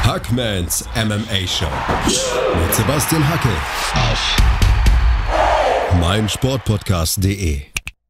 Hackmans MMA Show mit Sebastian Hackel auf meinsportpodcast.de.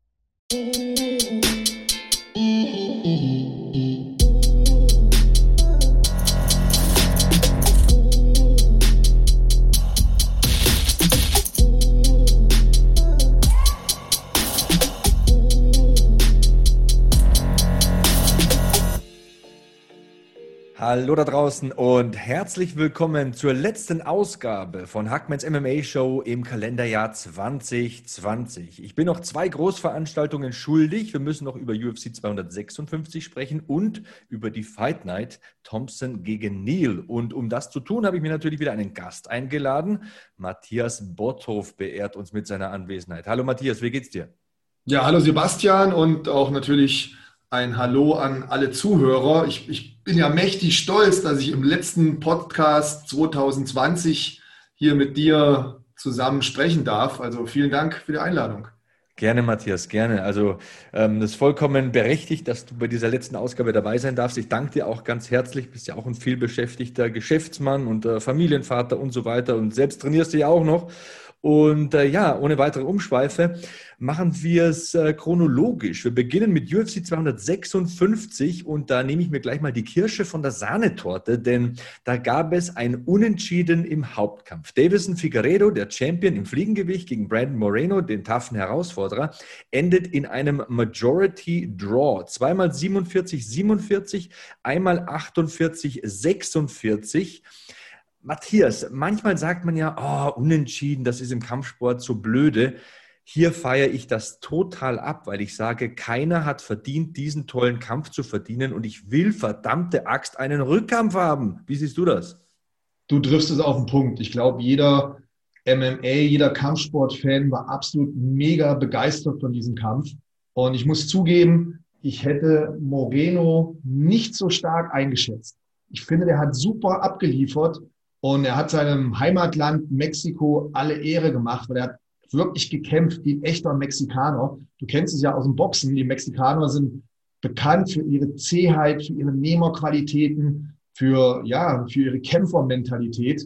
Hallo da draußen und herzlich willkommen zur letzten Ausgabe von Hackmans MMA Show im Kalenderjahr 2020. Ich bin noch 2 Großveranstaltungen schuldig. Wir müssen noch über UFC 256 sprechen und über die Fight Night Thompson gegen Neal. Und um das zu tun, habe ich mir natürlich wieder einen Gast eingeladen. Matthias Botthoff beehrt uns mit seiner Anwesenheit. Hallo Matthias, wie geht's dir? Ja, hallo Sebastian und auch natürlich ein Hallo an alle Zuhörer. Ich bin ja mächtig stolz, dass ich im letzten Podcast 2020 hier mit dir zusammen sprechen darf. Also vielen Dank für die Einladung. Gerne, Matthias, gerne. Also das ist vollkommen berechtigt, dass du bei dieser letzten Ausgabe dabei sein darfst. Ich danke dir auch ganz herzlich. Du bist ja auch ein vielbeschäftigter Geschäftsmann und Familienvater und so weiter. Und selbst trainierst du ja auch noch. Und ohne weitere Umschweife machen wir es chronologisch. Wir beginnen mit UFC 256 und da nehme ich mir gleich mal die Kirsche von der Sahnetorte, denn da gab es ein Unentschieden im Hauptkampf. Deiveson Figueiredo, der Champion im Fliegengewicht gegen Brandon Moreno, den taffen Herausforderer, endet in einem Majority Draw. Zweimal 47-47, einmal 48-46. Matthias, manchmal sagt man ja, unentschieden, das ist im Kampfsport so blöde. Hier feiere ich das total ab, weil ich sage, keiner hat verdient, diesen tollen Kampf zu verdienen und ich will, verdammte Axt, einen Rückkampf haben. Wie siehst du das? Du triffst es auf den Punkt. Ich glaube, jeder MMA, jeder Kampfsportfan war absolut mega begeistert von diesem Kampf. Und ich muss zugeben, ich hätte Moreno nicht so stark eingeschätzt. Ich finde, der hat super abgeliefert. Und er hat seinem Heimatland Mexiko alle Ehre gemacht, weil er hat wirklich gekämpft wie ein echter Mexikaner. Du kennst es ja aus dem Boxen. Die Mexikaner sind bekannt für ihre Zähheit, für ihre Nehmerqualitäten, für ihre Kämpfermentalität.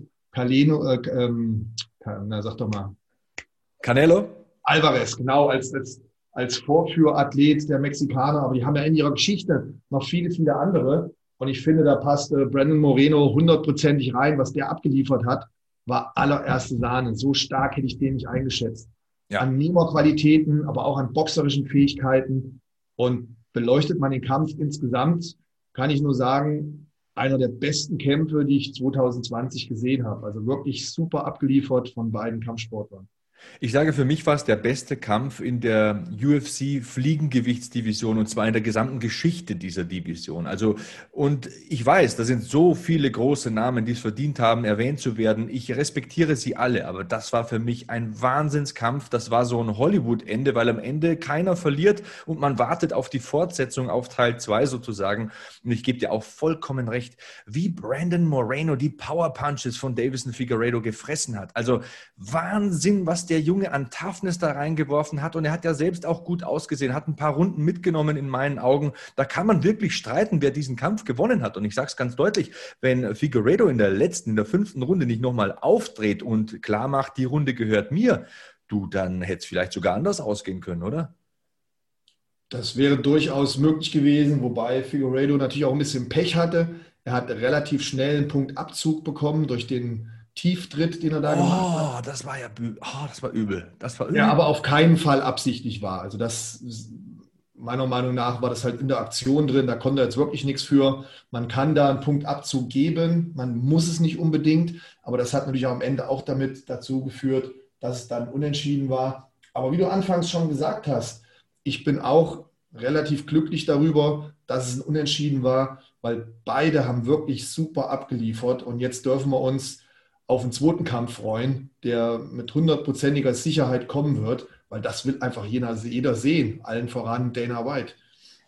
Sag doch mal. Canelo? Alvarez, genau, als Vorführathlet der Mexikaner. Aber die haben ja in ihrer Geschichte noch viele, viele andere. Und ich finde, da passt Brandon Moreno 100%ig rein. Was der abgeliefert hat, war allererste Sahne. So stark hätte ich den nicht eingeschätzt. Ja. An Nehmerqualitäten, aber auch an boxerischen Fähigkeiten. Und beleuchtet man den Kampf insgesamt, kann ich nur sagen, einer der besten Kämpfe, die ich 2020 gesehen habe. Also wirklich super abgeliefert von beiden Kampfsportlern. Ich sage, für mich war es der beste Kampf in der UFC-Fliegengewichtsdivision und zwar in der gesamten Geschichte dieser Division. Und ich weiß, da sind so viele große Namen, die es verdient haben, erwähnt zu werden. Ich respektiere sie alle, aber das war für mich ein Wahnsinnskampf. Das war so ein Hollywood-Ende, weil am Ende keiner verliert und man wartet auf die Fortsetzung, auf Teil 2 sozusagen. Und ich gebe dir auch vollkommen recht, wie Brandon Moreno die Power-Punches von Deiveson Figueiredo gefressen hat. Also Wahnsinn, was der Junge an Toughness da reingeworfen hat und er hat ja selbst auch gut ausgesehen, hat ein paar Runden mitgenommen in meinen Augen. Da kann man wirklich streiten, wer diesen Kampf gewonnen hat und ich sage es ganz deutlich, wenn Figueiredo in der 5. Runde nicht nochmal aufdreht und klar macht, die Runde gehört mir, dann hätte es vielleicht sogar anders ausgehen können, oder? Das wäre durchaus möglich gewesen, wobei Figueiredo natürlich auch ein bisschen Pech hatte. Er hat relativ schnell einen Punktabzug bekommen durch den Tieftritt, den er da gemacht hat. Das war übel. Das war übel. Ja, aber auf keinen Fall absichtlich war. Also meiner Meinung nach war das halt in der Aktion drin. Da konnte er jetzt wirklich nichts für. Man kann da einen Punktabzug geben. Man muss es nicht unbedingt. Aber das hat natürlich am Ende auch dazu geführt, dass es dann unentschieden war. Aber wie du anfangs schon gesagt hast, ich bin auch relativ glücklich darüber, dass es ein Unentschieden war, weil beide haben wirklich super abgeliefert. Und jetzt dürfen wir uns auf den zweiten Kampf freuen, der mit 100%iger Sicherheit kommen wird, weil das will einfach jeder sehen, allen voran Dana White.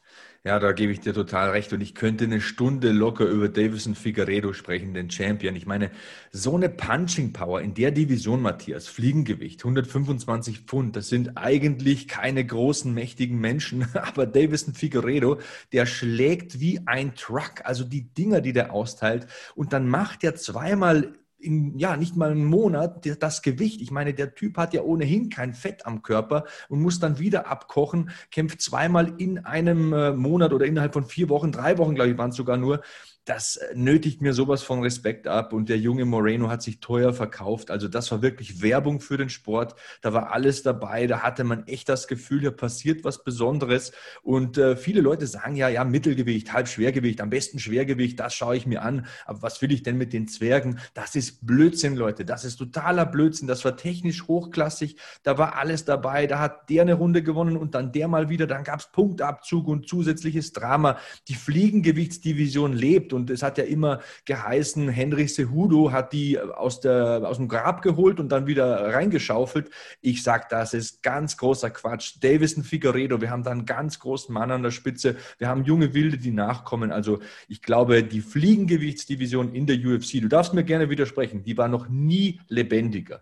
Ja, da gebe ich dir total recht. Und ich könnte eine Stunde locker über Deiveson Figueiredo sprechen, den Champion. Ich meine, so eine Punching Power in der Division, Matthias, Fliegengewicht, 125 Pfund, das sind eigentlich keine großen, mächtigen Menschen. Aber Deiveson Figueiredo, der schlägt wie ein Truck. Also die Dinger, die der austeilt. Und dann macht er zweimal nicht mal einen Monat das Gewicht. Ich meine, der Typ hat ja ohnehin kein Fett am Körper und muss dann wieder abkochen, kämpft zweimal in einem Monat oder innerhalb von 4 Wochen, 3 Wochen, glaube ich, waren es sogar nur. Das nötigt mir sowas von Respekt ab und der junge Moreno hat sich teuer verkauft. Also das war wirklich Werbung für den Sport. Da war alles dabei. Da hatte man echt das Gefühl, hier passiert was Besonderes. Und viele Leute sagen ja, Mittelgewicht, Halbschwergewicht, am besten Schwergewicht, das schaue ich mir an. Aber was will ich denn mit den Zwergen? Das ist Blödsinn, Leute. Das ist totaler Blödsinn. Das war technisch hochklassig. Da war alles dabei. Da hat der eine Runde gewonnen und dann der mal wieder. Dann gab es Punktabzug und zusätzliches Drama. Die Fliegengewichtsdivision lebt. Und es hat ja immer geheißen, Henry Cejudo hat die aus dem Grab geholt und dann wieder reingeschaufelt. Ich sage, das ist ganz großer Quatsch. Deiveson Figueiredo, wir haben da einen ganz großen Mann an der Spitze. Wir haben junge Wilde, die nachkommen. Also ich glaube, die Fliegengewichtsdivision in der UFC, du darfst mir gerne widersprechen, die war noch nie lebendiger.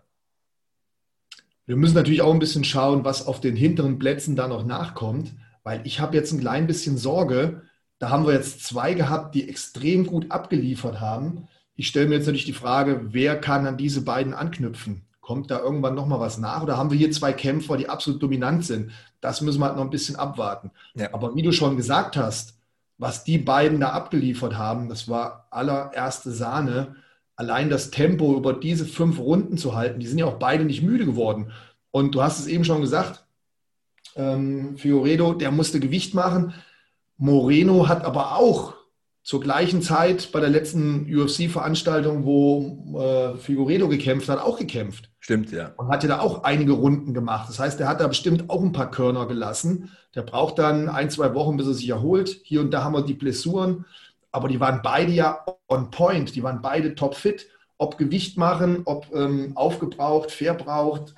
Wir müssen natürlich auch ein bisschen schauen, was auf den hinteren Plätzen da noch nachkommt, weil ich habe jetzt ein klein bisschen Sorge. Da haben wir jetzt 2 gehabt, die extrem gut abgeliefert haben. Ich stelle mir jetzt natürlich die Frage, wer kann an diese beiden anknüpfen? Kommt da irgendwann nochmal was nach? Oder haben wir hier 2 Kämpfer, die absolut dominant sind? Das müssen wir halt noch ein bisschen abwarten. Ja. Aber wie du schon gesagt hast, was die beiden da abgeliefert haben, das war allererste Sahne. Allein das Tempo über diese 5 Runden zu halten, die sind ja auch beide nicht müde geworden. Und du hast es eben schon gesagt, Figueiredo, der musste Gewicht machen. Moreno hat aber auch zur gleichen Zeit bei der letzten UFC-Veranstaltung, wo Figueiredo gekämpft hat, auch gekämpft. Stimmt, ja. Und hat ja da auch einige Runden gemacht. Das heißt, der hat da bestimmt auch ein paar Körner gelassen. Der braucht dann 1, 2 Wochen, bis er sich erholt. Hier und da haben wir die Blessuren. Aber die waren beide ja on point. Die waren beide topfit. Ob Gewicht machen, ob aufgebraucht, verbraucht.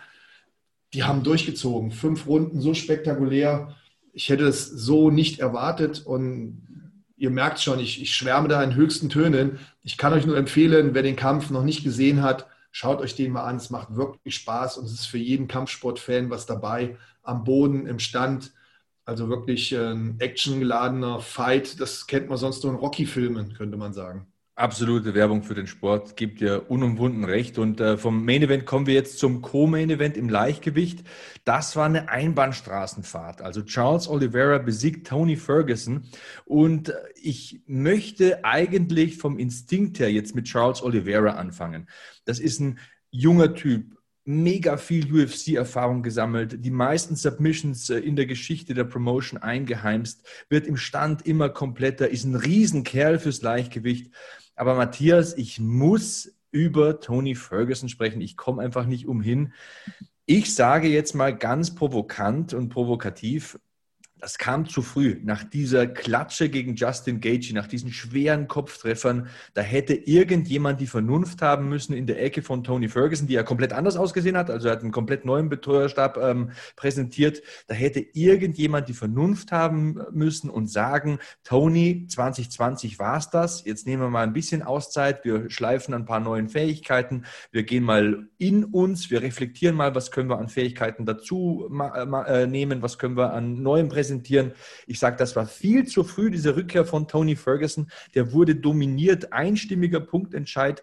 Die haben durchgezogen. 5 Runden, so spektakulär. Ich hätte es so nicht erwartet und ihr merkt schon, ich schwärme da in höchsten Tönen. Ich kann euch nur empfehlen, wer den Kampf noch nicht gesehen hat, schaut euch den mal an. Es macht wirklich Spaß und es ist für jeden Kampfsportfan was dabei. Am Boden, im Stand. Also wirklich ein actiongeladener Fight. Das kennt man sonst nur in Rocky-Filmen, könnte man sagen. Absolute Werbung für den Sport, gibt dir unumwunden recht. Und vom Main Event kommen wir jetzt zum Co-Main Event im Leichtgewicht. Das war eine Einbahnstraßenfahrt. Also Charles Oliveira besiegt Tony Ferguson. Und ich möchte eigentlich vom Instinkt her jetzt mit Charles Oliveira anfangen. Das ist ein junger Typ. Mega viel UFC-Erfahrung gesammelt, die meisten Submissions in der Geschichte der Promotion eingeheimst, wird im Stand immer kompletter, ist ein Riesenkerl fürs Leichtgewicht. Aber Matthias, ich muss über Tony Ferguson sprechen. Ich komme einfach nicht umhin. Ich sage jetzt mal ganz provokant und provokativ, das kam zu früh. Nach dieser Klatsche gegen Justin Gaethje, nach diesen schweren Kopftreffern, da hätte irgendjemand die Vernunft haben müssen in der Ecke von Tony Ferguson, die ja komplett anders ausgesehen hat. Also er hat einen komplett neuen Betreuerstab präsentiert. Da hätte irgendjemand die Vernunft haben müssen und sagen, Tony, 2020 war es das. Jetzt nehmen wir mal ein bisschen Auszeit. Wir schleifen ein paar neuen Fähigkeiten. Wir gehen mal in uns. Wir reflektieren mal, was können wir an Fähigkeiten dazu nehmen, was können wir an neuem präsentieren. Ich sage, das war viel zu früh, diese Rückkehr von Tony Ferguson. Der wurde dominiert, einstimmiger Punktentscheid,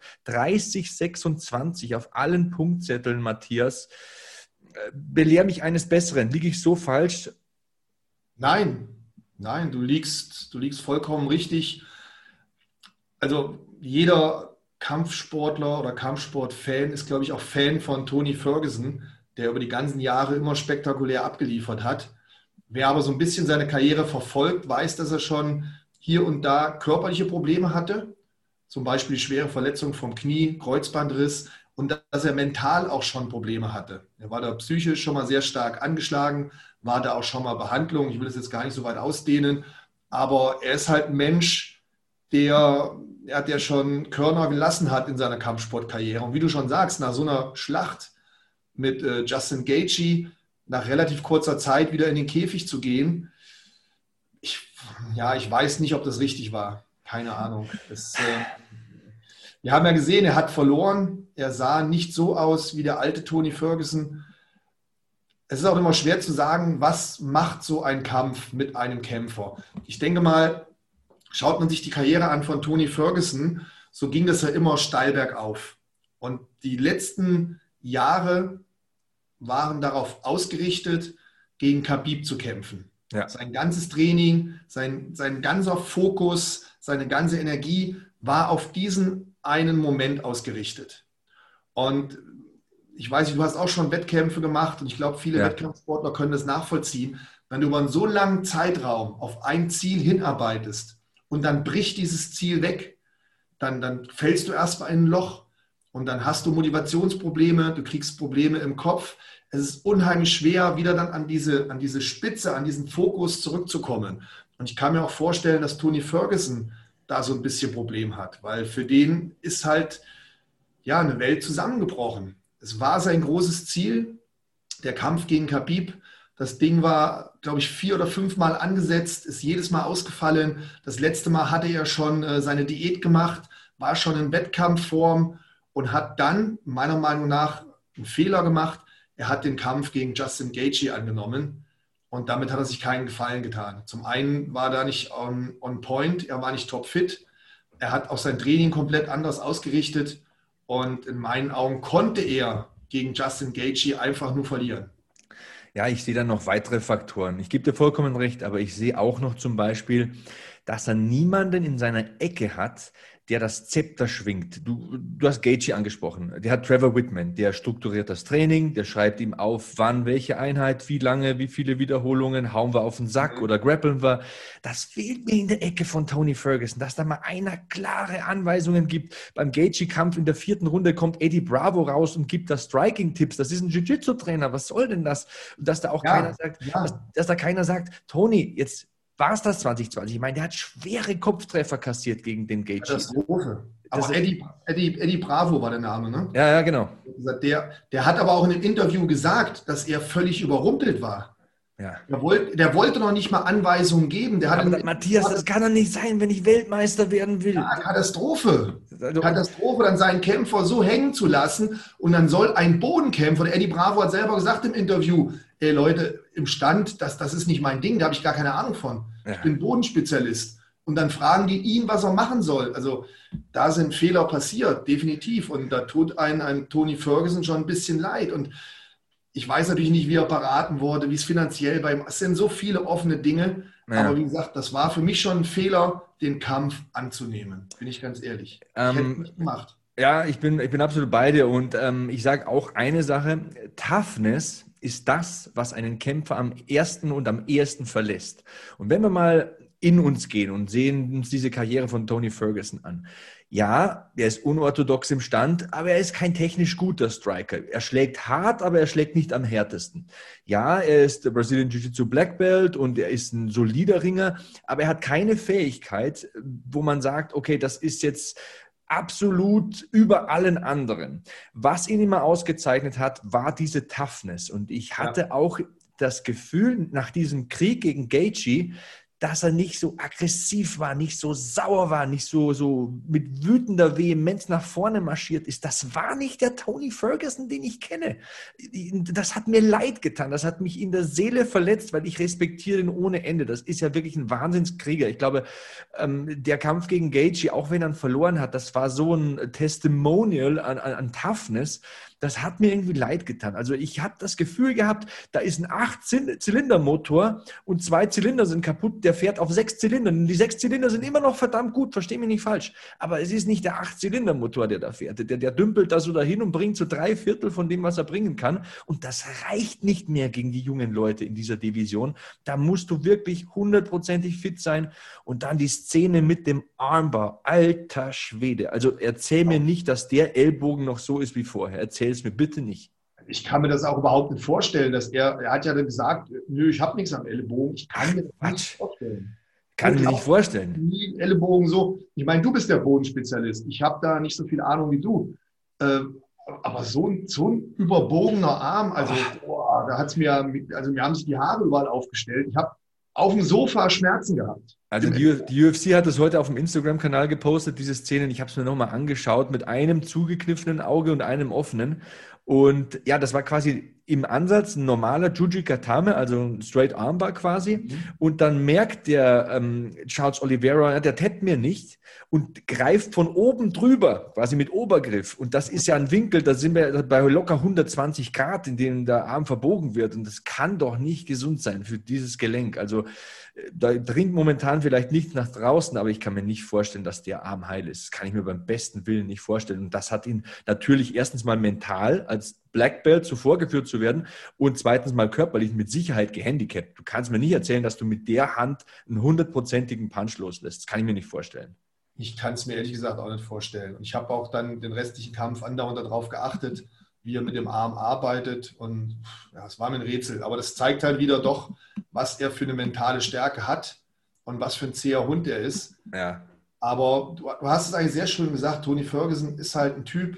30-26 auf allen Punktzetteln, Matthias. Belehr mich eines Besseren. Liege ich so falsch? Nein, du liegst vollkommen richtig. Also jeder Kampfsportler oder Kampfsportfan ist, glaube ich, auch Fan von Tony Ferguson, der über die ganzen Jahre immer spektakulär abgeliefert hat. Wer aber so ein bisschen seine Karriere verfolgt, weiß, dass er schon hier und da körperliche Probleme hatte. Zum Beispiel schwere Verletzungen vom Knie, Kreuzbandriss und dass er mental auch schon Probleme hatte. Er war da psychisch schon mal sehr stark angeschlagen, war da auch schon mal Behandlung. Ich will das jetzt gar nicht so weit ausdehnen, aber er ist halt ein Mensch, der schon Körner gelassen hat in seiner Kampfsportkarriere. Und wie du schon sagst, nach so einer Schlacht mit Justin Gaethje, nach relativ kurzer Zeit wieder in den Käfig zu gehen. Ich Ja, ich weiß nicht, ob das richtig war. Keine Ahnung. Wir haben ja gesehen, er hat verloren. Er sah nicht so aus wie der alte Tony Ferguson. Es ist auch immer schwer zu sagen, was macht so ein Kampf mit einem Kämpfer. Ich denke mal, schaut man sich die Karriere an von Tony Ferguson, so ging das ja immer steil bergauf. Und die letzten Jahre waren darauf ausgerichtet, gegen Khabib zu kämpfen. Ja. Sein ganzes Training, sein ganzer Fokus, seine ganze Energie war auf diesen einen Moment ausgerichtet. Und ich weiß nicht, du hast auch schon Wettkämpfe gemacht und ich glaube, viele Wettkampfsportler können das nachvollziehen. Wenn du über einen so langen Zeitraum auf ein Ziel hinarbeitest und dann bricht dieses Ziel weg, dann fällst du erstmal in ein Loch und dann hast du Motivationsprobleme, du kriegst Probleme im Kopf. Es ist unheimlich schwer, wieder dann an diese Spitze, an diesen Fokus zurückzukommen. Und ich kann mir auch vorstellen, dass Tony Ferguson da so ein bisschen Problem hat, weil für den ist halt ja eine Welt zusammengebrochen. Es war sein großes Ziel, der Kampf gegen Khabib. Das Ding war, glaube ich, 4 oder 5 Mal angesetzt, ist jedes Mal ausgefallen. Das letzte Mal hatte er schon seine Diät gemacht, war schon in Wettkampfform und hat dann meiner Meinung nach einen Fehler gemacht. Er hat den Kampf gegen Justin Gaethje angenommen und damit hat er sich keinen Gefallen getan. Zum einen war er nicht on point, er war nicht topfit. Er hat auch sein Training komplett anders ausgerichtet und in meinen Augen konnte er gegen Justin Gaethje einfach nur verlieren. Ja, ich sehe da noch weitere Faktoren. Ich gebe dir vollkommen recht, aber ich sehe auch noch zum Beispiel, dass er niemanden in seiner Ecke hat, der das Zepter schwingt. Du hast Gaethje angesprochen. Der hat Trevor Whitman, der strukturiert das Training, der schreibt ihm auf, wann, welche Einheit, wie lange, wie viele Wiederholungen, hauen wir auf den Sack oder grappeln wir. Das fehlt mir in der Ecke von Tony Ferguson, dass da mal einer klare Anweisungen gibt. Beim Gaethje-Kampf in der 4. Runde kommt Eddie Bravo raus und gibt da Striking-Tipps. Das ist ein Jiu-Jitsu-Trainer. Was soll denn das? Und dass da auch dass da keiner sagt, Tony, jetzt war es das 2020? Ich meine, der hat schwere Kopftreffer kassiert gegen den Gaethje. Katastrophe. Aber Eddie Bravo war der Name, ne? Ja, genau. Der hat aber auch in einem Interview gesagt, dass er völlig überrumpelt war. Ja. Der wollte noch nicht mal Anweisungen geben. Matthias, das kann doch nicht sein, wenn ich Weltmeister werden will. Ja, Katastrophe. Katastrophe, dann seinen Kämpfer so hängen zu lassen und dann soll ein Bodenkämpfer, der Eddie Bravo hat selber gesagt im Interview, ey Leute, im Stand, das ist nicht mein Ding, da habe ich gar keine Ahnung von. Ja. Ich bin Bodenspezialist. Und dann fragen die ihn, was er machen soll. Also da sind Fehler passiert, definitiv. Und da tut einem Tony Ferguson schon ein bisschen leid. Und ich weiß natürlich nicht, wie er beraten wurde, wie es finanziell bei ihm ist. Es sind so viele offene Dinge. Ja. Aber wie gesagt, das war für mich schon ein Fehler, den Kampf anzunehmen. Bin ich ganz ehrlich. Ich hätte es nicht gemacht. Ja, ich bin absolut bei dir. Und ich sage auch eine Sache. Toughness ist das, was einen Kämpfer am ersten und am ehesten verlässt. Und wenn wir mal in uns gehen und sehen uns diese Karriere von Tony Ferguson an. Ja, er ist unorthodox im Stand, aber er ist kein technisch guter Striker. Er schlägt hart, aber er schlägt nicht am härtesten. Ja, er ist der Brazilian Jiu-Jitsu Black Belt und er ist ein solider Ringer, aber er hat keine Fähigkeit, wo man sagt, okay, das ist jetzt absolut über allen anderen. Was ihn immer ausgezeichnet hat, war diese Toughness. Und ich hatte auch das Gefühl, nach diesem Krieg gegen Gaethje, dass er nicht so aggressiv war, nicht so sauer war, nicht so mit wütender Vehemenz nach vorne marschiert ist. Das war nicht der Tony Ferguson, den ich kenne. Das hat mir leid getan. Das hat mich in der Seele verletzt, weil ich respektiere ihn ohne Ende. Das ist ja wirklich ein Wahnsinnskrieger. Ich glaube, der Kampf gegen Gaethje, auch wenn er verloren hat, das war so ein Testimonial an Toughness. Das hat mir irgendwie leid getan. Also ich habe das Gefühl gehabt, da ist ein 8-Zylinder-Motor und 2 Zylinder sind kaputt, der fährt auf 6 Zylindern. Und die 6 Zylinder sind immer noch verdammt gut, versteh mich nicht falsch. Aber es ist nicht der 8-Zylinder-Motor, der da fährt. Der dümpelt da so dahin und bringt so 3/4 von dem, was er bringen kann. Und das reicht nicht mehr gegen die jungen Leute in dieser Division. Da musst du wirklich 100%ig fit sein. Und dann die Szene mit dem Armbar. Alter Schwede. Also erzähl mir nicht, dass der Ellbogen noch so ist wie vorher. Erzähl es mir bitte nicht. Ich kann mir das auch überhaupt nicht vorstellen, dass er hat ja gesagt, nö, ich habe nichts am Ellbogen. Ich kann mir das nicht vorstellen. Kann mir nicht vorstellen. Nie Ellbogen so. Ich meine, du bist der Bodenspezialist. Ich habe da nicht so viel Ahnung wie du. Aber so ein überbogener Arm, also da hat's mir haben sich die Haare überall aufgestellt. Ich habe auf dem Sofa Schmerzen gehabt. Also die UFC hat das heute auf dem Instagram-Kanal gepostet, diese Szenen. Ich habe es mir nochmal angeschaut mit einem zugekniffenen Auge und einem offenen. Und ja, das war quasi im Ansatz ein normaler Juji-Katame, also ein Straight Armbar quasi. Und dann merkt der Charles Oliveira, der tappt mir nicht und greift von oben drüber, quasi mit Obergriff. Und das ist ja ein Winkel, da sind wir bei locker 120 Grad, in dem der Arm verbogen wird. Und das kann doch nicht gesund sein für dieses Gelenk. Also da dringt momentan vielleicht nichts nach draußen, aber ich kann mir nicht vorstellen, dass der Arm heil ist. Das kann ich mir beim besten Willen nicht vorstellen. Und das hat ihn natürlich erstens mal mental als Black Belt zuvor geführt zu werden und zweitens mal körperlich mit Sicherheit gehandicapt. Du kannst mir nicht erzählen, dass du mit der Hand einen 100%igen Punch loslässt. Das kann ich mir nicht vorstellen. Ich kann es mir ehrlich gesagt auch nicht vorstellen. Und ich habe auch dann den restlichen Kampf andauernd darauf geachtet, wie er mit dem Arm arbeitet. Und ja, es war mir ein Rätsel. Aber das zeigt halt wieder doch, was er für eine mentale Stärke hat und was für ein zäher Hund er ist. Ja. Aber du hast es eigentlich sehr schön gesagt, Tony Ferguson ist halt ein Typ,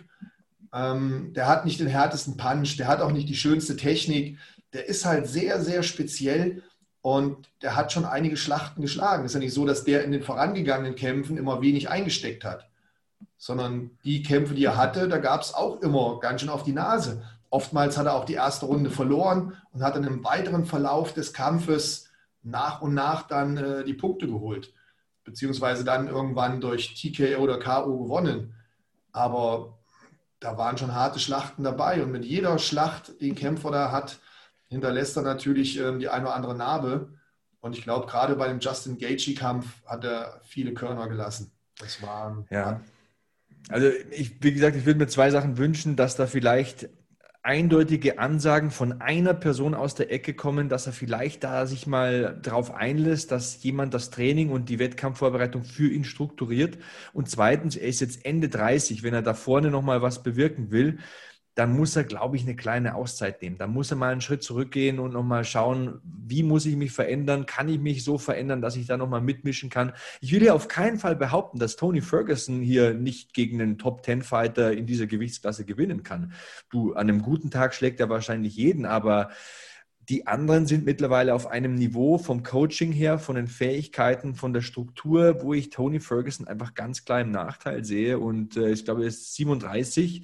der hat nicht den härtesten Punch, der hat auch nicht die schönste Technik. Der ist halt sehr, sehr speziell und der hat schon einige Schlachten geschlagen. Es ist ja nicht so, dass der in den vorangegangenen Kämpfen immer wenig eingesteckt hat, sondern die Kämpfe, die er hatte, da gab es auch immer ganz schön auf die Nase. Oftmals hat er auch die erste Runde verloren und hat dann im weiteren Verlauf des Kampfes nach und nach dann die Punkte geholt, beziehungsweise dann irgendwann durch TKO oder KO gewonnen. Aber da waren schon harte Schlachten dabei und mit jeder Schlacht, die ein Kämpfer da hat, hinterlässt er natürlich die eine oder andere Narbe. Und ich glaube, gerade bei dem Justin Gaethje-Kampf hat er viele Körner gelassen. Das war ja. Also wie gesagt, ich würde mir zwei Sachen wünschen, dass da vielleicht eindeutige Ansagen von einer Person aus der Ecke kommen, dass er vielleicht da sich mal drauf einlässt, dass jemand das Training und die Wettkampfvorbereitung für ihn strukturiert. Und zweitens, er ist jetzt Ende 30, wenn er da vorne nochmal was bewirken will, dann muss er, glaube ich, eine kleine Auszeit nehmen. Da muss er mal einen Schritt zurückgehen und nochmal schauen, wie muss ich mich verändern? Kann ich mich so verändern, dass ich da nochmal mitmischen kann? Ich will ja auf keinen Fall behaupten, dass Tony Ferguson hier nicht gegen einen Top-10-Fighter in dieser Gewichtsklasse gewinnen kann. Du, an einem guten Tag schlägt er wahrscheinlich jeden, aber die anderen sind mittlerweile auf einem Niveau vom Coaching her, von den Fähigkeiten, von der Struktur, wo ich Tony Ferguson einfach ganz klar im Nachteil sehe. Und ich glaube, er ist 37.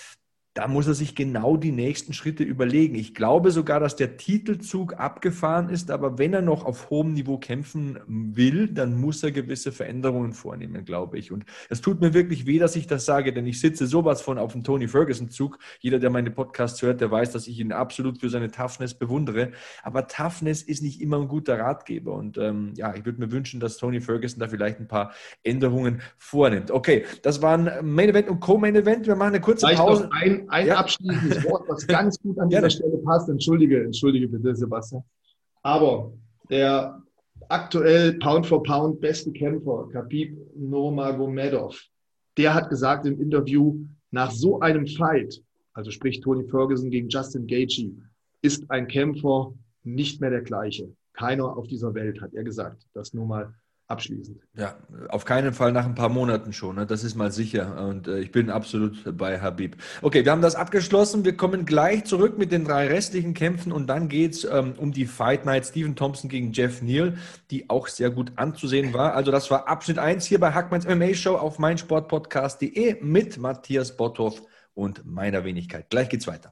Da muss er sich genau die nächsten Schritte überlegen. Ich glaube sogar, dass der Titelzug abgefahren ist, aber wenn er noch auf hohem Niveau kämpfen will, dann muss er gewisse Veränderungen vornehmen, glaube ich. Und es tut mir wirklich weh, dass ich das sage, denn ich sitze sowas von auf dem Tony Ferguson-Zug. Jeder, der meine Podcasts hört, der weiß, dass ich ihn absolut für seine Toughness bewundere. Aber Toughness ist nicht immer ein guter Ratgeber. Und ich würde mir wünschen, dass Tony Ferguson da vielleicht ein paar Änderungen vornimmt. Okay, das waren Main Event und Co-Main Event. Wir machen eine kurze Pause. Ein abschließendes Wort, was ganz gut an dieser Stelle passt. Entschuldige bitte, Sebastian. Aber der aktuell Pound for Pound beste Kämpfer, Khabib Nurmagomedov, der hat gesagt im Interview, nach so einem Fight, also sprich Tony Ferguson gegen Justin Gaethje, ist ein Kämpfer nicht mehr der gleiche. Keiner auf dieser Welt, hat er gesagt. Das nur mal abschließend. Ja, auf keinen Fall nach ein paar Monaten schon, ne? Das ist mal sicher und ich bin absolut bei Khabib. Okay, wir haben das abgeschlossen, wir kommen gleich zurück mit den 3 restlichen Kämpfen und dann geht es um die Fight Night Stephen Thompson gegen Jeff Neal, die auch sehr gut anzusehen war. Also das war Abschnitt 1 hier bei Hackmanns MMA Show auf meinsportpodcast.de mit Matthias Botthoff und meiner Wenigkeit. Gleich geht's weiter.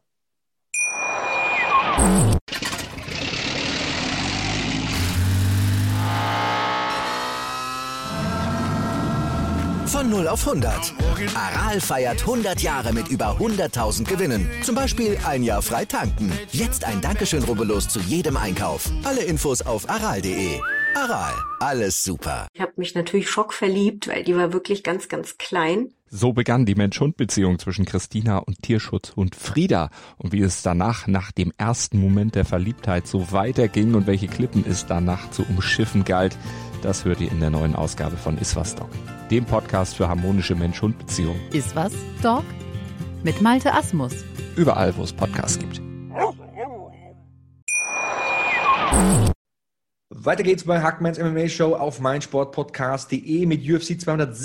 Von 0 auf 100. Aral feiert 100 Jahre mit über 100.000 Gewinnen. Zum Beispiel ein Jahr frei tanken. Jetzt ein Dankeschön, rubbellos zu jedem Einkauf. Alle Infos auf aral.de. Aral, alles super. Ich habe mich natürlich schockverliebt, weil die war wirklich ganz, ganz klein. So begann die Mensch-Hund-Beziehung zwischen Christina und Tierschutzhund Frieda. Und wie es danach, nach dem ersten Moment der Verliebtheit, so weiterging und welche Klippen es danach zu umschiffen galt, das hört ihr in der neuen Ausgabe von Iswas Dog, dem Podcast für harmonische Mensch-Hund-Beziehungen. Iswas Dog mit Malte Asmus. Überall, wo es Podcasts gibt. Weiter geht's bei Hackmans MMA Show auf meinsportpodcast.de mit UFC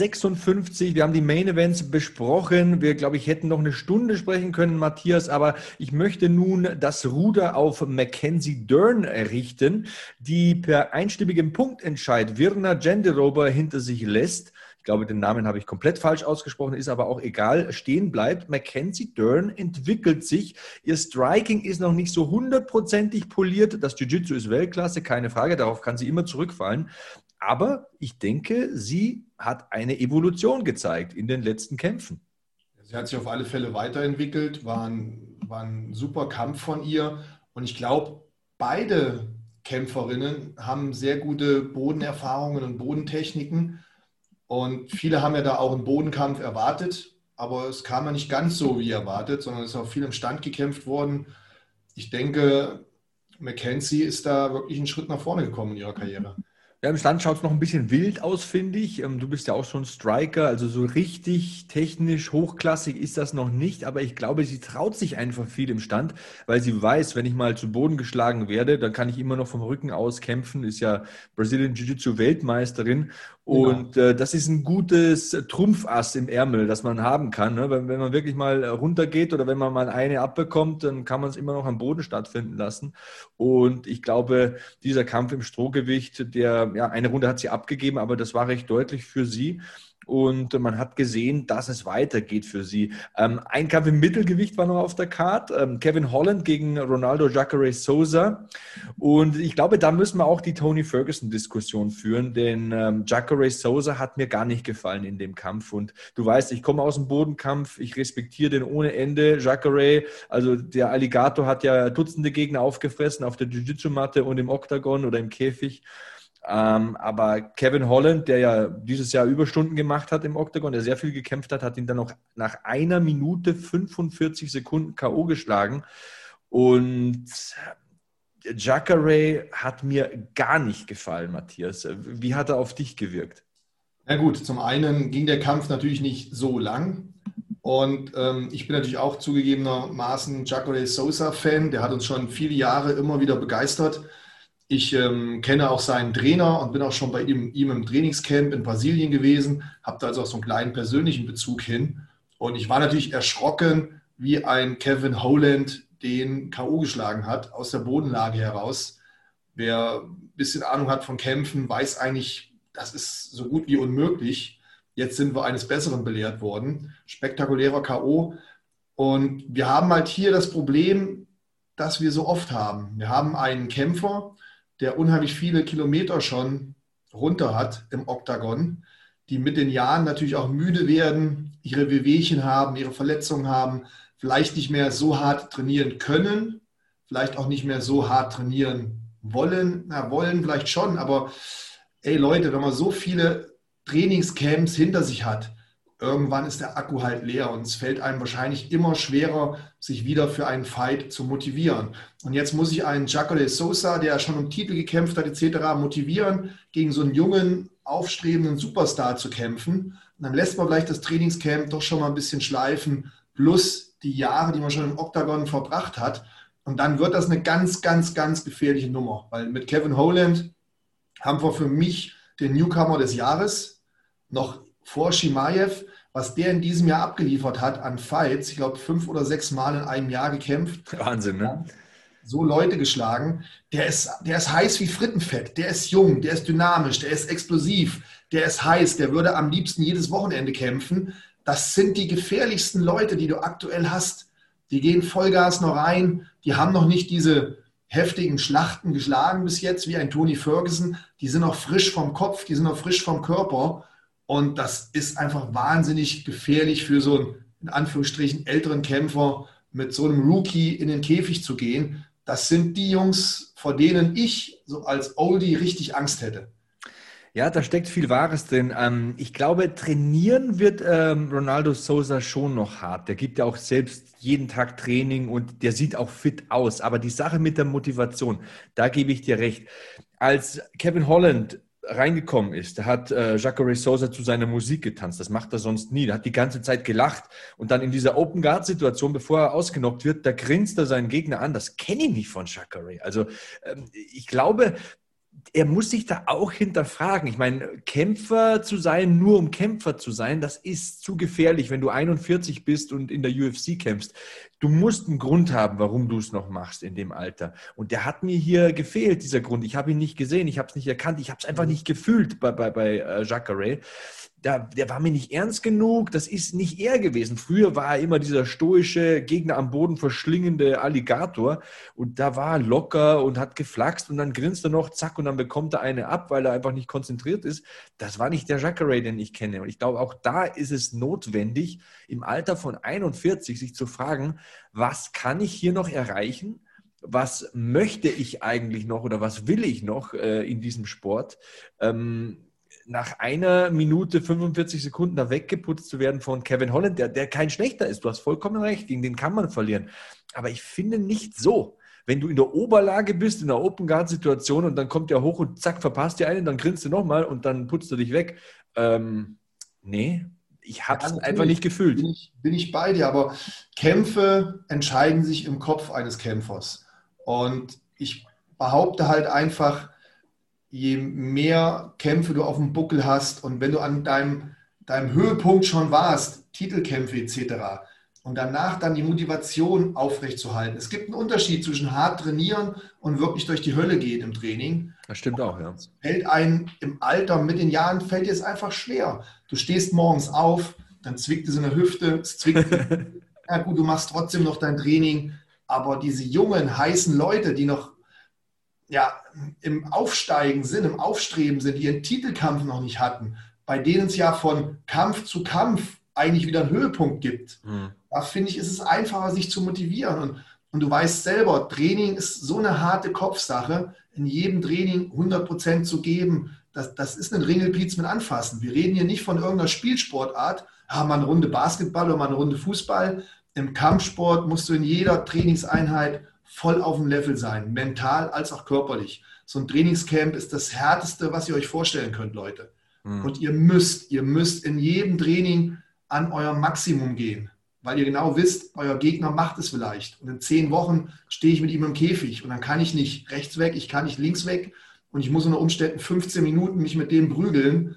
256. Wir haben die Main Events besprochen. Wir, glaube ich, hätten noch eine Stunde sprechen können, Matthias, aber ich möchte nun das Ruder auf Mackenzie Dern richten, die per einstimmigem Punktentscheid Virna Jandiroba hinter sich lässt. Ich glaube, den Namen habe ich komplett falsch ausgesprochen, ist aber auch egal, stehen bleibt. Mackenzie Dern entwickelt sich. Ihr Striking ist noch nicht so hundertprozentig poliert. Das Jiu-Jitsu ist Weltklasse, keine Frage, darauf kann sie immer zurückfallen. Aber ich denke, sie hat eine Evolution gezeigt in den letzten Kämpfen. Sie hat sich auf alle Fälle weiterentwickelt, war ein super Kampf von ihr. Und ich glaube, beide Kämpferinnen haben sehr gute Bodenerfahrungen und Bodentechniken. Und viele haben ja da auch einen Bodenkampf erwartet, aber es kam ja nicht ganz so wie erwartet, sondern es ist auch viel im Stand gekämpft worden. Ich denke, Mackenzie ist da wirklich einen Schritt nach vorne gekommen in ihrer Karriere. Ja, im Stand schaut es noch ein bisschen wild aus, finde ich. Du bist ja auch schon Striker, also so richtig technisch hochklassig ist das noch nicht, aber ich glaube, sie traut sich einfach viel im Stand, weil sie weiß, wenn ich mal zu Boden geschlagen werde, dann kann ich immer noch vom Rücken aus kämpfen, ist ja Brazilian Jiu-Jitsu Weltmeisterin. Und das ist ein gutes Trumpfass im Ärmel, das man haben kann. Ne? Wenn man wirklich mal runtergeht oder wenn man mal eine abbekommt, dann kann man es immer noch am Boden stattfinden lassen. Und ich glaube, dieser Kampf im Strohgewicht, eine Runde hat sie abgegeben, aber das war recht deutlich für sie. Und man hat gesehen, dass es weitergeht für sie. Ein Kampf im Mittelgewicht war noch auf der Card. Kevin Holland gegen Ronaldo Jacare Souza. Und ich glaube, da müssen wir auch die Tony Ferguson-Diskussion führen, denn Jacare Souza hat mir gar nicht gefallen in dem Kampf. Und du weißt, ich komme aus dem Bodenkampf, ich respektiere den ohne Ende. Jacare, also der Alligator, hat ja Dutzende Gegner aufgefressen auf der Jiu-Jitsu-Matte und im Oktagon oder im Käfig. Aber Kevin Holland, der ja dieses Jahr Überstunden gemacht hat im Oktagon, der sehr viel gekämpft hat, hat ihn dann noch nach 1 Minute 45 Sekunden K.O. geschlagen. Und Jacare hat mir gar nicht gefallen, Matthias. Wie hat er auf dich gewirkt? Na gut, zum einen ging der Kampf natürlich nicht so lang. Und ich bin natürlich auch zugegebenermaßen Jacare Souza-Fan. Der hat uns schon viele Jahre immer wieder begeistert. Ich kenne auch seinen Trainer und bin auch schon bei ihm im Trainingscamp in Brasilien gewesen, habe da also auch so einen kleinen persönlichen Bezug hin. Und ich war natürlich erschrocken, wie ein Kevin Holland den K.O. geschlagen hat, aus der Bodenlage heraus. Wer ein bisschen Ahnung hat von Kämpfen, weiß eigentlich, das ist so gut wie unmöglich. Jetzt sind wir eines Besseren belehrt worden. Spektakulärer K.O. Und wir haben halt hier das Problem, das wir so oft haben. Wir haben einen Kämpfer, der unheimlich viele Kilometer schon runter hat im Oktagon, die mit den Jahren natürlich auch müde werden, ihre Wehwehchen haben, ihre Verletzungen haben, vielleicht nicht mehr so hart trainieren können, vielleicht auch nicht mehr so hart trainieren wollen. Na, wollen vielleicht schon, aber ey Leute, wenn man so viele Trainingscamps hinter sich hat, irgendwann ist der Akku halt leer und es fällt einem wahrscheinlich immer schwerer, sich wieder für einen Fight zu motivieren. Und jetzt muss ich einen Jacare Souza, der schon um Titel gekämpft hat etc., motivieren, gegen so einen jungen, aufstrebenden Superstar zu kämpfen. Und dann lässt man vielleicht das Trainingscamp doch schon mal ein bisschen schleifen, plus die Jahre, die man schon im Oktagon verbracht hat. Und dann wird das eine ganz, ganz, ganz gefährliche Nummer. Weil mit Kevin Holland haben wir für mich den Newcomer des Jahres, noch vor Chimaev, was der in diesem Jahr abgeliefert hat an Fights, ich glaube 5 oder 6 Mal in einem Jahr gekämpft. Wahnsinn, ne? So Leute geschlagen. Der ist heiß wie Frittenfett, der ist jung, der ist dynamisch, der ist explosiv, der ist heiß, der würde am liebsten jedes Wochenende kämpfen. Das sind die gefährlichsten Leute, die du aktuell hast. Die gehen Vollgas noch rein, die haben noch nicht diese heftigen Schlachten geschlagen bis jetzt, wie ein Tony Ferguson. Die sind noch frisch vom Kopf, die sind noch frisch vom Körper. Und das ist einfach wahnsinnig gefährlich für so einen, in Anführungsstrichen, älteren Kämpfer, mit so einem Rookie in den Käfig zu gehen. Das sind die Jungs, vor denen ich so als Oldie richtig Angst hätte. Ja, da steckt viel Wahres drin. Ich glaube, trainieren wird Ronaldo Souza schon noch hart. Der gibt ja auch selbst jeden Tag Training und der sieht auch fit aus. Aber die Sache mit der Motivation, da gebe ich dir recht. Als Kevin Holland reingekommen ist, da hat Jacare Souza zu seiner Musik getanzt. Das macht er sonst nie. Der hat die ganze Zeit gelacht. Und dann in dieser Open-Guard-Situation, bevor er ausgenockt wird, da grinst er seinen Gegner an. Das kenne ich nicht von Jacare. Also ich glaube, er muss sich da auch hinterfragen. Ich meine, Kämpfer zu sein, nur um Kämpfer zu sein, das ist zu gefährlich, wenn du 41 bist und in der UFC kämpfst. Du musst einen Grund haben, warum du es noch machst in dem Alter. Und der hat mir hier gefehlt, dieser Grund. Ich habe ihn nicht gesehen, ich habe es nicht erkannt, ich habe es einfach nicht gefühlt bei Jacare. Der war mir nicht ernst genug, das ist nicht er gewesen. Früher war er immer dieser stoische, Gegner am Boden verschlingende Alligator und da war er locker und hat geflaxt und dann grinst er noch, zack, und dann bekommt er eine ab, weil er einfach nicht konzentriert ist. Das war nicht der Jacare, den ich kenne. Und ich glaube, auch da ist es notwendig, im Alter von 41 sich zu fragen, was kann ich hier noch erreichen? Was möchte ich eigentlich noch oder was will ich noch in diesem Sport? Nach 1 Minute 45 Sekunden da weggeputzt zu werden von Kevin Holland, der kein schlechter ist. Du hast vollkommen recht, gegen den kann man verlieren. Aber ich finde nicht so. Wenn du in der Oberlage bist, in einer Open-Guard-Situation und dann kommt der hoch und zack, verpasst dir einen, dann grinst du nochmal und dann putzt du dich weg. Nee, ich habe es einfach nicht gefühlt. Bin ich bei dir, aber Kämpfe entscheiden sich im Kopf eines Kämpfers. Und ich behaupte halt einfach, je mehr Kämpfe du auf dem Buckel hast und wenn du an deinem Höhepunkt schon warst, Titelkämpfe etc., und danach dann die Motivation aufrechtzuerhalten. Es gibt einen Unterschied zwischen hart trainieren und wirklich durch die Hölle gehen im Training. Das stimmt auch, ja. Fällt einem im Alter, mit den Jahren, fällt dir es einfach schwer. Du stehst morgens auf, dann zwickt es in der Hüfte, es zwickt. Ja gut, du machst trotzdem noch dein Training, aber diese jungen, heißen Leute, die noch im Aufsteigen sind, im Aufstreben sind, die ihren Titelkampf noch nicht hatten, bei denen es ja von Kampf zu Kampf eigentlich wieder einen Höhepunkt gibt. Da finde ich, ist es einfacher, sich zu motivieren. Und du weißt selber, Training ist so eine harte Kopfsache, in jedem Training 100% zu geben, das ist ein Ringelpiez mit Anfassen. Wir reden hier nicht von irgendeiner Spielsportart, mal eine Runde Basketball oder mal eine Runde Fußball. Im Kampfsport musst du in jeder Trainingseinheit voll auf dem Level sein, mental als auch körperlich. So ein Trainingscamp ist das Härteste, was ihr euch vorstellen könnt, Leute. Und ihr müsst in jedem Training an euer Maximum gehen, weil ihr genau wisst, euer Gegner macht es vielleicht. Und in 10 Wochen stehe ich mit ihm im Käfig und dann kann ich nicht rechts weg, ich kann nicht links weg und ich muss unter Umständen 15 Minuten mich mit dem prügeln.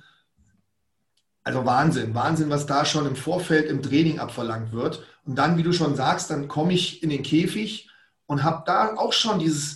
Also Wahnsinn, was da schon im Vorfeld im Training abverlangt wird. Und dann, wie du schon sagst, dann komme ich in den Käfig und habe da auch schon dieses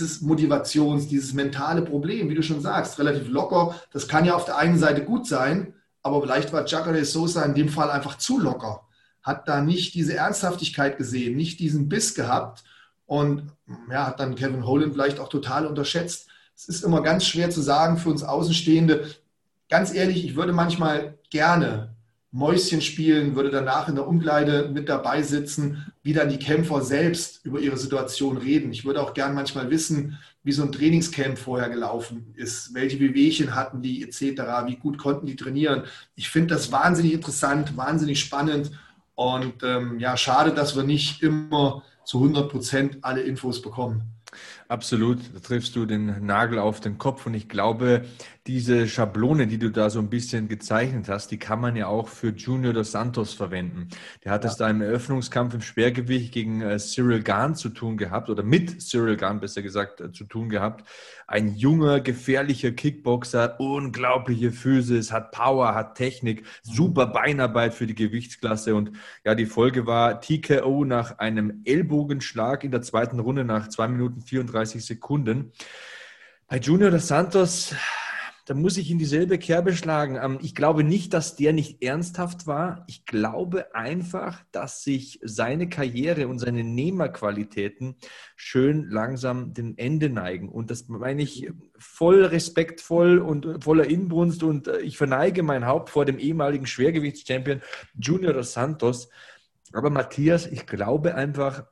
dieses mentale Problem, wie du schon sagst, relativ locker. Das kann ja auf der einen Seite gut sein, aber vielleicht war Jacare Souza in dem Fall einfach zu locker. Hat da nicht diese Ernsthaftigkeit gesehen, nicht diesen Biss gehabt und hat dann Kevin Holland vielleicht auch total unterschätzt. Es ist immer ganz schwer zu sagen für uns Außenstehende. Ganz ehrlich, ich würde manchmal gerne Mäuschen spielen, würde danach in der Umkleide mit dabei sitzen, wie dann die Kämpfer selbst über ihre Situation reden. Ich würde auch gern manchmal wissen, wie so ein Trainingscamp vorher gelaufen ist, welche Wehwehchen hatten die etc., wie gut konnten die trainieren. Ich finde das wahnsinnig interessant, wahnsinnig spannend und schade, dass wir nicht immer zu 100% alle Infos bekommen. Absolut, da triffst du den Nagel auf den Kopf und ich glaube, diese Schablone, die du da so ein bisschen gezeichnet hast, die kann man ja auch für Junior dos Santos verwenden. Der hat es da im Eröffnungskampf im Schwergewicht gegen Cyril Gane zu tun gehabt oder mit Cyril Gane besser gesagt zu tun gehabt. Ein junger, gefährlicher Kickboxer, unglaubliche Physis, hat Power, hat Technik, super Beinarbeit für die Gewichtsklasse und ja, die Folge war TKO nach einem Ellbogenschlag in der 2. Runde nach 2 Minuten 34 Sekunden. Bei Junior dos Santos, da muss ich in dieselbe Kerbe schlagen. Ich glaube nicht, dass der nicht ernsthaft war. Ich glaube einfach, dass sich seine Karriere und seine Nehmerqualitäten schön langsam dem Ende neigen. Und das meine ich voll respektvoll und voller Inbrunst. Und ich verneige mein Haupt vor dem ehemaligen Schwergewichtschampion Junior dos Santos. Aber Matthias, ich glaube einfach,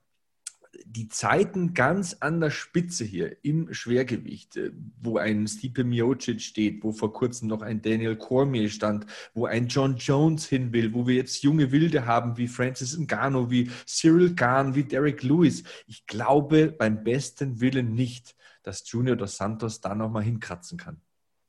die Zeiten ganz an der Spitze hier im Schwergewicht, wo ein Stipe Miocic steht, wo vor kurzem noch ein Daniel Cormier stand, wo ein John Jones hin will, wo wir jetzt junge Wilde haben wie Francis Ngannou, wie Cyril Gane, wie Derek Lewis. Ich glaube beim besten Willen nicht, dass Junior dos Santos da nochmal hinkratzen kann.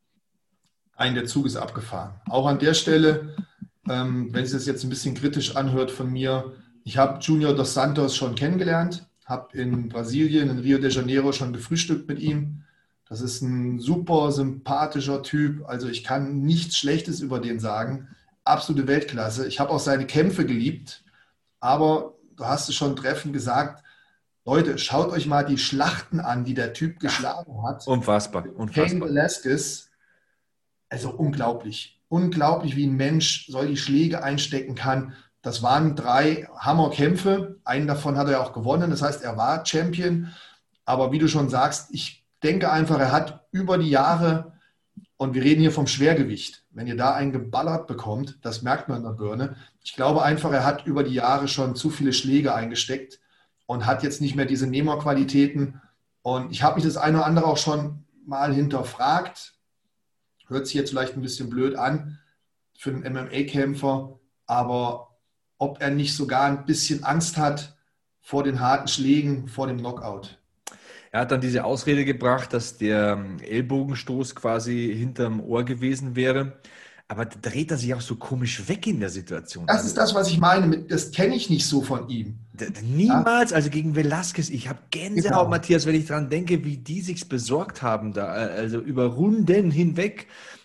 Der Zug ist abgefahren. Auch an der Stelle, wenn es jetzt ein bisschen kritisch anhört von mir, ich habe Junior dos Santos schon kennengelernt, habe in Brasilien, in Rio de Janeiro schon gefrühstückt mit ihm. Das ist ein super sympathischer Typ. Also ich kann nichts Schlechtes über den sagen. Absolute Weltklasse. Ich habe auch seine Kämpfe geliebt. Aber du hast es schon treffend gesagt, Leute, schaut euch mal die Schlachten an, die der Typ geschlagen hat. Unfassbar. Cain Velasquez, also unglaublich. Unglaublich, wie ein Mensch solche Schläge einstecken kann. Das waren 3 Hammerkämpfe. Einen davon hat er auch gewonnen. Das heißt, er war Champion. Aber wie du schon sagst, ich denke einfach, er hat über die Jahre, und wir reden hier vom Schwergewicht, wenn ihr da einen geballert bekommt, das merkt man in der Birne. Ich glaube einfach, er hat über die Jahre schon zu viele Schläge eingesteckt und hat jetzt nicht mehr diese Nehmerqualitäten. Und ich habe mich das eine oder andere auch schon mal hinterfragt. Hört sich jetzt vielleicht ein bisschen blöd an für einen MMA-Kämpfer, aber ob er nicht sogar ein bisschen Angst hat vor den harten Schlägen, vor dem Knockout. Er hat dann diese Ausrede gebracht, dass der Ellbogenstoß quasi hinterm Ohr gewesen wäre. Aber da dreht er sich auch so komisch weg in der Situation. Das ist das, was ich meine. Das kenne ich nicht so von ihm. Niemals, also gegen Velasquez. Ich habe Gänsehaut, Genau. Matthias, wenn ich daran denke, wie die sich's besorgt haben da. Also über Runden hinweg.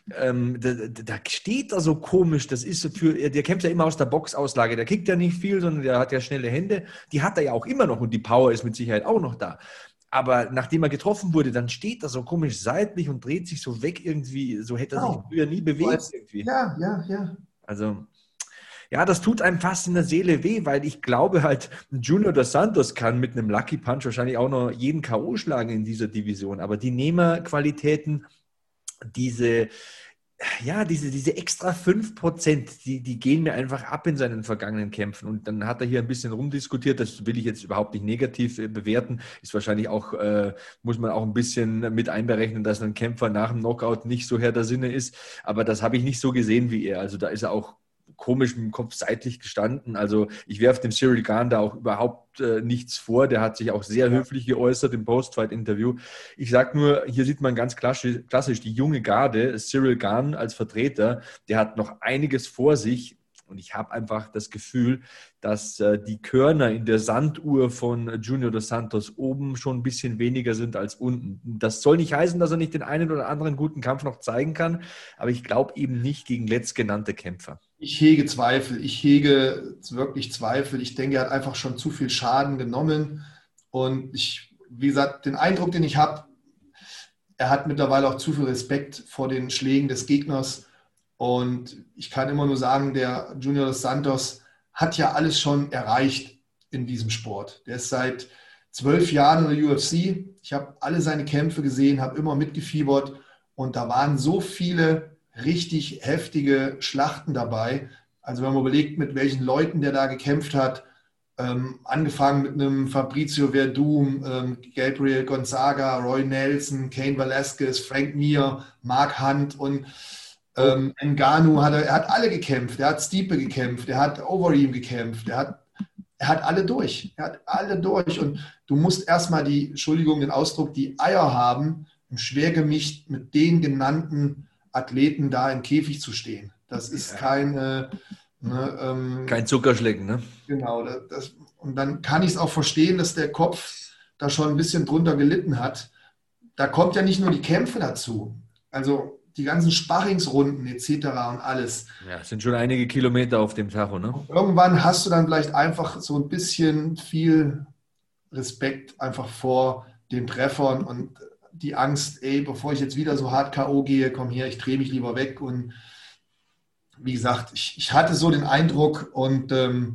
Da steht er so komisch. Das ist so der kämpft ja immer aus der Boxauslage. Der kickt ja nicht viel, sondern der hat ja schnelle Hände. Die hat er ja auch immer noch und die Power ist mit Sicherheit auch noch da. Aber nachdem er getroffen wurde, dann steht er so komisch seitlich und dreht sich so weg irgendwie. So hätte er sich früher nie bewegt irgendwie. Ja. Also, ja, das tut einem fast in der Seele weh, weil ich glaube halt, Junior dos Santos kann mit einem Lucky Punch wahrscheinlich auch noch jeden K.O. schlagen in dieser Division. Aber die Nehmerqualitäten, diese extra 5%, die gehen mir einfach ab in seinen vergangenen Kämpfen. Und dann hat er hier ein bisschen rumdiskutiert, das will ich jetzt überhaupt nicht negativ bewerten, ist wahrscheinlich auch, muss man auch ein bisschen mit einberechnen, dass ein Kämpfer nach dem Knockout nicht so Herr der Sinne ist. Aber das habe ich nicht so gesehen wie er. Also da ist er auch komisch mit dem Kopf seitlich gestanden. Also ich werfe dem Cyril Gane da auch überhaupt nichts vor. Der hat sich auch sehr höflich geäußert im Post-Fight-Interview. Ich sage nur, hier sieht man ganz klassisch die junge Garde, Cyril Gane als Vertreter, der hat noch einiges vor sich. Und ich habe einfach das Gefühl, dass die Körner in der Sanduhr von Junior dos Santos oben schon ein bisschen weniger sind als unten. Das soll nicht heißen, dass er nicht den einen oder anderen guten Kampf noch zeigen kann, aber ich glaube eben nicht gegen letztgenannte Kämpfer. Ich hege Zweifel. Ich hege wirklich Zweifel. Ich denke, er hat einfach schon zu viel Schaden genommen. Und wie gesagt, den Eindruck, den ich habe, er hat mittlerweile auch zu viel Respekt vor den Schlägen des Gegners. Und ich kann immer nur sagen, der Junior dos Santos hat ja alles schon erreicht in diesem Sport. Der ist seit 12 Jahren in der UFC. Ich habe alle seine Kämpfe gesehen, habe immer mitgefiebert. Und da waren so viele richtig heftige Schlachten dabei. Also wenn man überlegt, mit welchen Leuten der da gekämpft hat, angefangen mit einem Fabrizio Verdum, Gabriel Gonzaga, Roy Nelson, Cain Velasquez, Frank Mir, Mark Hunt und Ngannou, er hat alle gekämpft. Er hat Stipe gekämpft, er hat Overeem gekämpft, er hat alle durch. Er hat alle durch. Und du musst erstmal den Ausdruck, die Eier haben, im Schwergewicht mit den genannten Athleten da im Käfig zu stehen. Das ist kein Zuckerschlecken, ne? Genau. Und dann kann ich es auch verstehen, dass der Kopf da schon ein bisschen drunter gelitten hat. Da kommt ja nicht nur die Kämpfe dazu. Also die ganzen Sparringsrunden etc. und alles. Ja, es sind schon einige Kilometer auf dem Tacho, ne? Irgendwann hast du dann vielleicht einfach so ein bisschen viel Respekt einfach vor den Treffern und die Angst, bevor ich jetzt wieder so hart K.O. gehe, komm her, ich drehe mich lieber weg. Und wie gesagt, ich hatte so den Eindruck und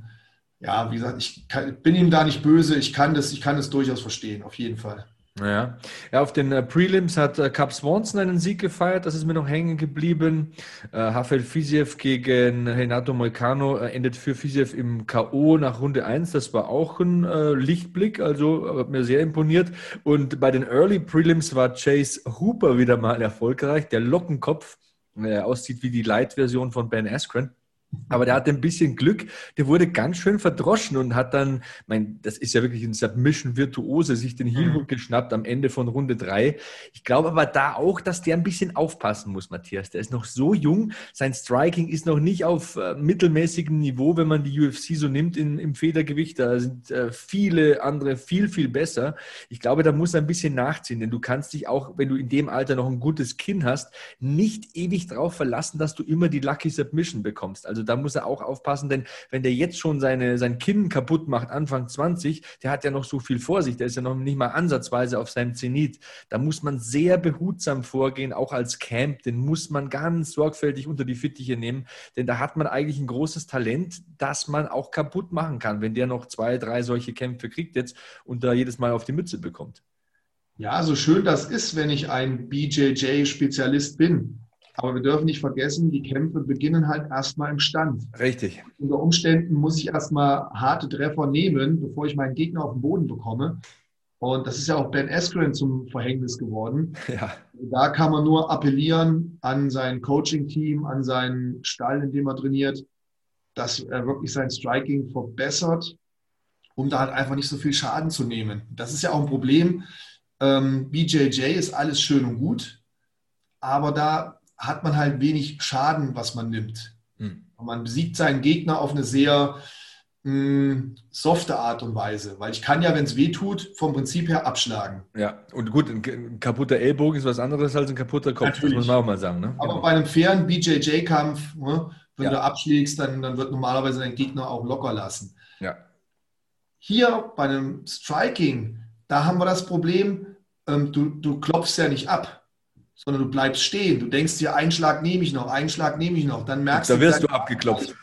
wie gesagt, ich bin ihm da nicht böse, ich kann das durchaus verstehen, auf jeden Fall. Ja, auf den Prelims hat Cub Swanson einen Sieg gefeiert, das ist mir noch hängen geblieben. Rafael Fiziev gegen Renato Moicano endet für Fiziev im K.O. nach Runde 1. Das war auch ein Lichtblick, also hat mir sehr imponiert. Und bei den Early Prelims war Chase Hooper wieder mal erfolgreich, der Lockenkopf, der aussieht wie die Light-Version von Ben Askren. Aber der hatte ein bisschen Glück, der wurde ganz schön verdroschen und hat dann, das ist ja wirklich ein Submission-Virtuose, sich den Heel-Hook geschnappt am Ende von Runde 3. Ich glaube aber da auch, dass der ein bisschen aufpassen muss, Matthias. Der ist noch so jung, sein Striking ist noch nicht auf mittelmäßigem Niveau, wenn man die UFC so nimmt im Federgewicht. Da sind viele andere viel, viel besser. Ich glaube, da muss er ein bisschen nachziehen, denn du kannst dich auch, wenn du in dem Alter noch ein gutes Kinn hast, nicht ewig drauf verlassen, dass du immer die Lucky Submission bekommst. Also da muss er auch aufpassen, denn wenn der jetzt schon sein Kinn kaputt macht, Anfang 20, der hat ja noch so viel vor sich, der ist ja noch nicht mal ansatzweise auf seinem Zenit. Da muss man sehr behutsam vorgehen, auch als Camp, den muss man ganz sorgfältig unter die Fittiche nehmen, denn da hat man eigentlich ein großes Talent, das man auch kaputt machen kann, wenn der noch 2, 3 solche Kämpfe kriegt jetzt und da jedes Mal auf die Mütze bekommt. Ja, so schön das ist, wenn ich ein BJJ-Spezialist bin. Aber wir dürfen nicht vergessen, die Kämpfe beginnen halt erstmal im Stand. Richtig. Unter Umständen muss ich erstmal harte Treffer nehmen, bevor ich meinen Gegner auf den Boden bekomme. Und das ist ja auch Ben Askren zum Verhängnis geworden. Ja. Da kann man nur appellieren an sein Coaching-Team, an seinen Stall, in dem er trainiert, dass er wirklich sein Striking verbessert, um da halt einfach nicht so viel Schaden zu nehmen. Das ist ja auch ein Problem. BJJ ist alles schön und gut, aber da hat man halt wenig Schaden, was man nimmt. Und man besiegt seinen Gegner auf eine sehr softe Art und Weise, weil ich kann ja, wenn es weh tut, vom Prinzip her abschlagen. Ja, und gut, ein kaputter Ellbogen ist was anderes als ein kaputter Kopf, Natürlich. das muss man auch mal sagen. Ne? Aber Genau. bei einem fairen BJJ-Kampf, ne, wenn Ja. du abschlägst, dann wird normalerweise dein Gegner auch locker lassen. Ja. Hier bei einem Striking, da haben wir das Problem, du klopfst ja nicht ab, sondern du bleibst stehen. Du denkst dir, einen Schlag nehme ich noch, einen Schlag nehme ich noch. Dann merkst Da du, wirst du abgeklopft.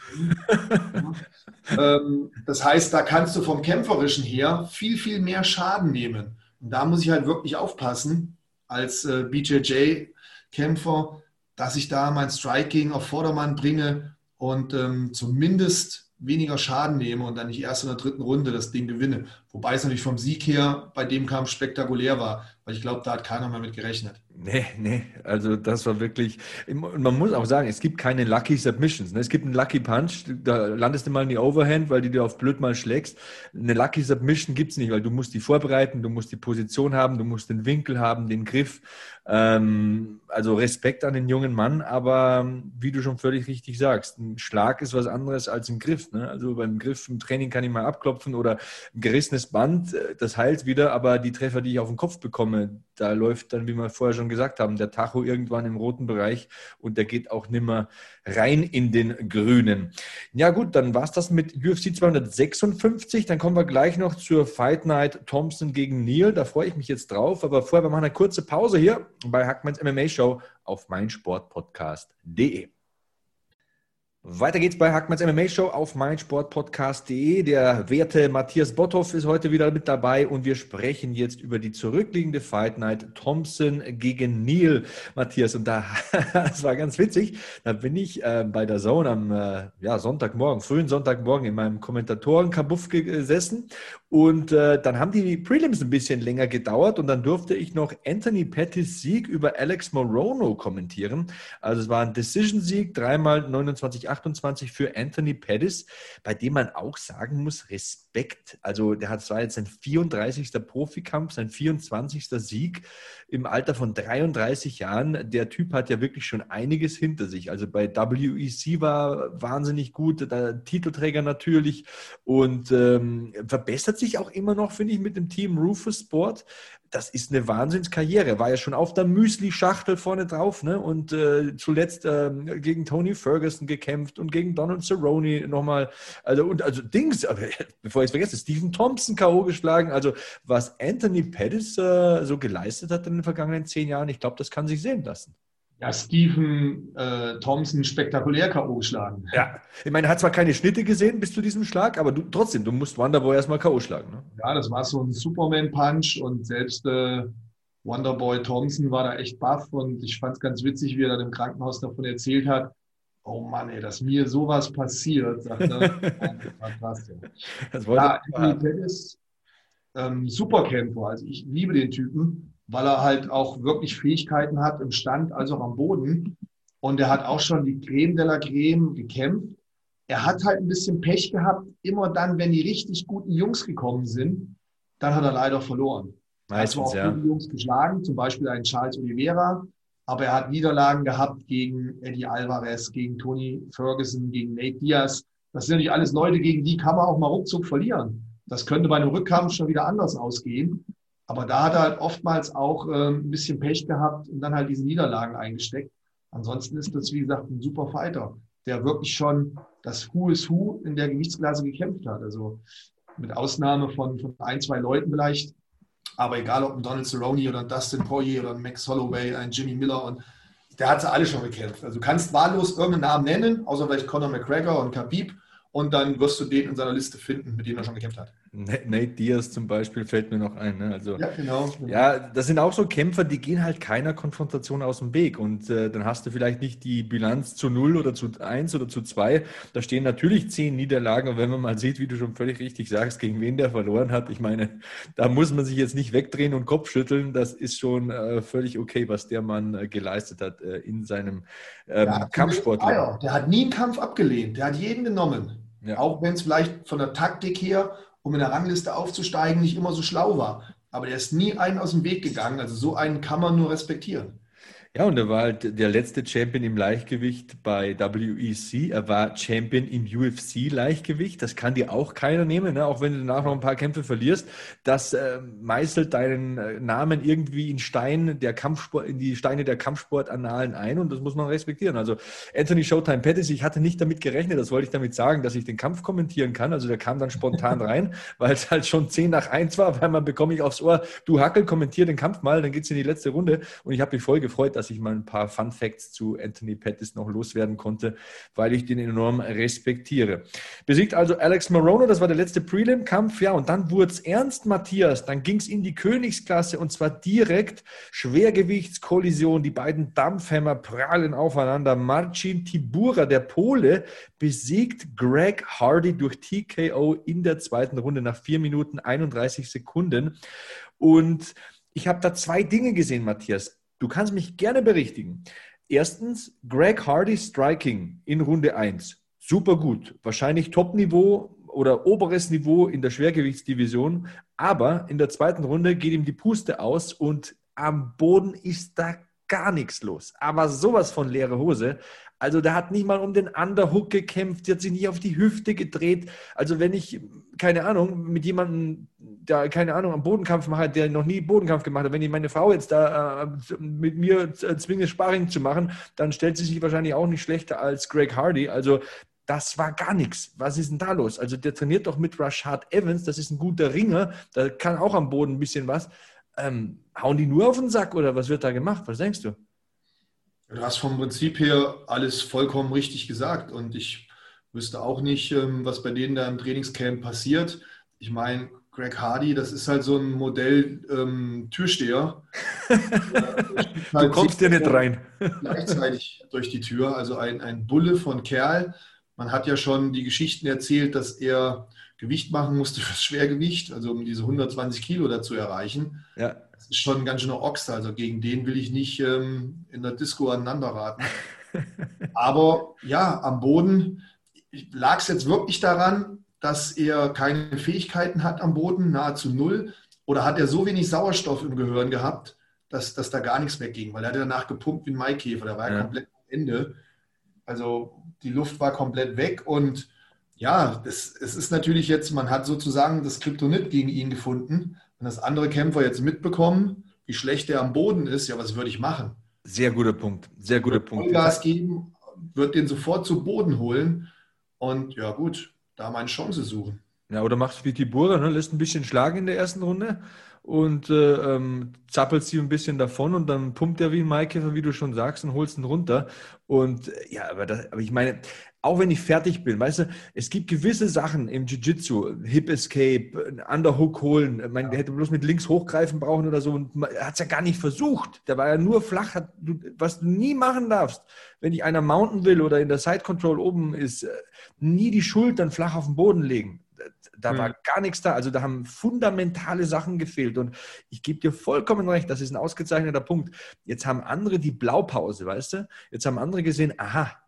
Das heißt, da kannst du vom Kämpferischen her viel, viel mehr Schaden nehmen. Und da muss ich halt wirklich aufpassen, als BJJ-Kämpfer, dass ich da mein Striking auf Vordermann bringe und zumindest weniger Schaden nehme und dann nicht erst in der 3. Runde das Ding gewinne. Wobei es natürlich vom Sieg her bei dem Kampf spektakulär war, weil ich glaube, da hat keiner mehr mit gerechnet. Nee, also das war wirklich, man muss auch sagen, es gibt keine Lucky Submissions. Ne? Es gibt einen Lucky Punch, da landest du mal in die Overhand, weil du dir auf blöd mal schlägst. Eine Lucky Submission gibt es nicht, weil du musst die vorbereiten, du musst die Position haben, du musst den Winkel haben, den Griff. Also Respekt an den jungen Mann, aber wie du schon völlig richtig sagst, ein Schlag ist was anderes als ein Griff. Ne? Also beim Griff im Training kann ich mal abklopfen oder ein gerissenes Band, das heilt wieder, aber die Treffer, die ich auf den Kopf bekomme, da läuft dann, wie wir vorher schon gesagt haben, der Tacho irgendwann im roten Bereich und der geht auch nimmer rein in den grünen. Ja gut, dann war es das mit UFC 256, dann kommen wir gleich noch zur Fight Night Thompson gegen Neal, da freue ich mich jetzt drauf, aber vorher, wir machen eine kurze Pause hier bei Hackmans MMA Show auf meinsportpodcast.de. Weiter geht's bei Hackmans MMA Show auf meinsportpodcast.de. Der werte Matthias Botthoff ist heute wieder mit dabei und wir sprechen jetzt über die zurückliegende Fight Night Thompson gegen Neal, Matthias. Und das war ganz witzig, da bin ich bei der Zone am Sonntagmorgen, frühen Sonntagmorgen in meinem Kommentatorenkabuff gesessen und dann haben die Prelims ein bisschen länger gedauert und dann durfte ich noch Anthony Pettis Sieg über Alex Morono kommentieren. Also es war ein Decision-Sieg, 3x29-28 für Anthony Pettis, bei dem man auch sagen muss, Respekt. Also das war jetzt sein 34. Profikampf, sein 24. Sieg im Alter von 33 Jahren. Der Typ hat ja wirklich schon einiges hinter sich. Also bei WEC war wahnsinnig gut, der Titelträger natürlich und verbessert sich auch immer noch, finde ich, mit dem Team Rufus Sport. Das ist eine Wahnsinnskarriere. War ja schon auf der Müsli-Schachtel vorne drauf, ne? Und zuletzt gegen Tony Ferguson gekämpft und gegen Donald Cerrone nochmal. Also Dings, bevor ich es vergesse, Stephen Thompson K.O. geschlagen. Also was Anthony Pettis so geleistet hat in den vergangenen 10 Jahren, ich glaube, das kann sich sehen lassen. Ja, Stephen Thompson spektakulär K.O. geschlagen. Ja, ich meine, er hat zwar keine Schnitte gesehen bis zu diesem Schlag, aber du musst Wonderboy erstmal K.O. schlagen. Ne? Ja, das war so ein Superman-Punch und selbst Wonderboy Thompson war da echt baff und ich fand es ganz witzig, wie er dann im Krankenhaus davon erzählt hat. Oh Mann, ey, dass mir sowas passiert, sagt er. Das war krass, ja. Das wollte Anthony Pettis, Superkämpfer. Also ich liebe den Typen, weil er halt auch wirklich Fähigkeiten hat im Stand, als auch am Boden. Und er hat auch schon die Creme de la Creme gekämpft. er hat halt ein bisschen Pech gehabt. Immer dann, wenn die richtig guten Jungs gekommen sind, dann hat er leider verloren. Er hat zwar auch gute Jungs geschlagen, zum Beispiel einen Charles Oliveira, aber er hat Niederlagen gehabt gegen Eddie Alvarez, gegen Tony Ferguson, gegen Nate Diaz. Das sind natürlich alles Leute, gegen die kann man auch mal ruckzuck verlieren. Das könnte bei einem Rückkampf schon wieder anders ausgehen. Aber da hat er halt oftmals auch ein bisschen Pech gehabt und dann halt diese Niederlagen eingesteckt. Ansonsten ist das, wie gesagt, ein super Fighter, der wirklich schon das Who is Who in der Gewichtsklasse gekämpft hat. Also mit Ausnahme von ein, zwei Leuten vielleicht. Aber egal, ob ein Donald Cerrone oder ein Dustin Poirier oder ein Max Holloway, ein Jimmy Miller, und der hat sie alle schon bekämpft. Also du kannst wahllos irgendeinen Namen nennen, außer vielleicht Conor McGregor und Khabib, und dann wirst du den in seiner Liste finden, mit dem er schon gekämpft hat. Nate Diaz zum Beispiel fällt mir noch ein. Ne? Also, ja, genau. Ja, das sind auch so Kämpfer, die gehen halt keiner Konfrontation aus dem Weg. Und dann hast du vielleicht nicht die Bilanz zu 0 oder zu 1 oder zu 2. Da stehen natürlich 10 Niederlagen. Und wenn man mal sieht, wie du schon völlig richtig sagst, gegen wen der verloren hat, ich meine, da muss man sich jetzt nicht wegdrehen und Kopf schütteln. Das ist schon völlig okay, was der Mann geleistet hat in seinem Kampfsport. Der hat nie einen Kampf abgelehnt. Der hat jeden genommen. Ja. Auch wenn es vielleicht von der Taktik her, um in der Rangliste aufzusteigen, nicht immer so schlau war. Aber der ist nie einen aus dem Weg gegangen. Also so einen kann man nur respektieren. Ja, und er war halt der letzte Champion im Leichtgewicht bei WEC. Er war Champion im UFC-Leichtgewicht. Das kann dir auch keiner nehmen, ne? Auch wenn du danach noch ein paar Kämpfe verlierst. Das meißelt deinen Namen irgendwie in die Steine der Kampfsportannalen ein, und das muss man respektieren. Also Anthony Showtime Pettis, ich hatte nicht damit gerechnet, das wollte ich damit sagen, dass ich den Kampf kommentieren kann. Also der kam dann spontan rein, weil es halt schon 10:1 war, weil man bekomme ich aufs Ohr, du Hackel, kommentier den Kampf mal, dann geht's in die letzte Runde, und ich habe mich voll gefreut, dass ich mal ein paar Fun Facts zu Anthony Pettis noch loswerden konnte, weil ich den enorm respektiere. Besiegt also Alex Morono, das war der letzte Prelim-Kampf, ja, und dann wurde es ernst, Matthias, dann ging es in die Königsklasse, und zwar direkt Schwergewichtskollision, die beiden Dampfhammer prallen aufeinander. Marcin Tybura, der Pole, besiegt Greg Hardy durch TKO in der zweiten Runde nach 4 Minuten 31 Sekunden, und ich habe da 2 Dinge gesehen, Matthias. Du kannst mich gerne berichtigen. Erstens, Greg Hardy Striking in Runde 1. Super gut. Wahrscheinlich Top-Niveau oder oberes Niveau in der Schwergewichtsdivision. Aber in der zweiten Runde geht ihm die Puste aus, und am Boden ist da gar nichts los. Aber sowas von leere Hose. Also der hat nicht mal um den Underhook gekämpft, der hat sich nicht auf die Hüfte gedreht. Also wenn ich, keine Ahnung, mit jemandem, der, keine Ahnung, einen Bodenkampf mache, der noch nie Bodenkampf gemacht hat, wenn ich meine Frau jetzt da mit mir zwinge, Sparring zu machen, dann stellt sie sich wahrscheinlich auch nicht schlechter als Greg Hardy. Also das war gar nichts. Was ist denn da los? Also der trainiert doch mit Rashad Evans, das ist ein guter Ringer, da kann auch am Boden ein bisschen was. Hauen die nur auf den Sack, oder was wird da gemacht? Was denkst du? Du hast vom Prinzip her alles vollkommen richtig gesagt, und ich wüsste auch nicht, was bei denen da im Trainingscamp passiert. Ich meine, Greg Hardy, das ist halt so ein Modell Türsteher. Du kommst ja nicht rein. Gleichzeitig durch die Tür, also ein Bulle von Kerl. Man hat ja schon die Geschichten erzählt, dass er Gewicht machen musste fürs Schwergewicht, also um diese 120 Kilo da zu erreichen. Ja. Das ist schon ein ganz schöner Ochs, also gegen den will ich nicht in der Disco aneinander raten. Aber ja, am Boden lag es jetzt wirklich daran, dass er keine Fähigkeiten hat am Boden, nahezu null, oder hat er so wenig Sauerstoff im Gehirn gehabt, dass da gar nichts wegging, weil er hat danach gepumpt wie ein Maikäfer, der war ja komplett am Ende. Also die Luft war komplett weg, und ja, es ist natürlich jetzt, man hat sozusagen das Kryptonit gegen ihn gefunden. Wenn das andere Kämpfer jetzt mitbekommen, wie schlecht er am Boden ist, ja, was würde ich machen? Sehr guter Punkt, sehr guter Punkt. Vollgas geben, wird den sofort zu Boden holen, und ja gut, da mal eine Chance suchen. Ja, oder machst du wie Tybura, ne? Lässt ein bisschen schlagen in der ersten Runde und zappelst sie ein bisschen davon, und dann pumpt er wie ein Maikäfer, wie du schon sagst, und holst ihn runter. Und ja, aber ich meine, auch wenn ich fertig bin, weißt du, es gibt gewisse Sachen im Jiu-Jitsu, Hip Escape, Underhook holen, ich meine, der hätte bloß mit links hochgreifen brauchen oder so, und er hat es ja gar nicht versucht, der war ja nur flach, was du nie machen darfst, wenn dich einer mounten will oder in der Side Control oben ist, nie die Schultern flach auf den Boden legen. Da war gar nichts da. Also da haben fundamentale Sachen gefehlt. Und ich gebe dir vollkommen recht, das ist ein ausgezeichneter Punkt. Jetzt haben andere die Blaupause, weißt du? Jetzt haben andere gesehen, aha,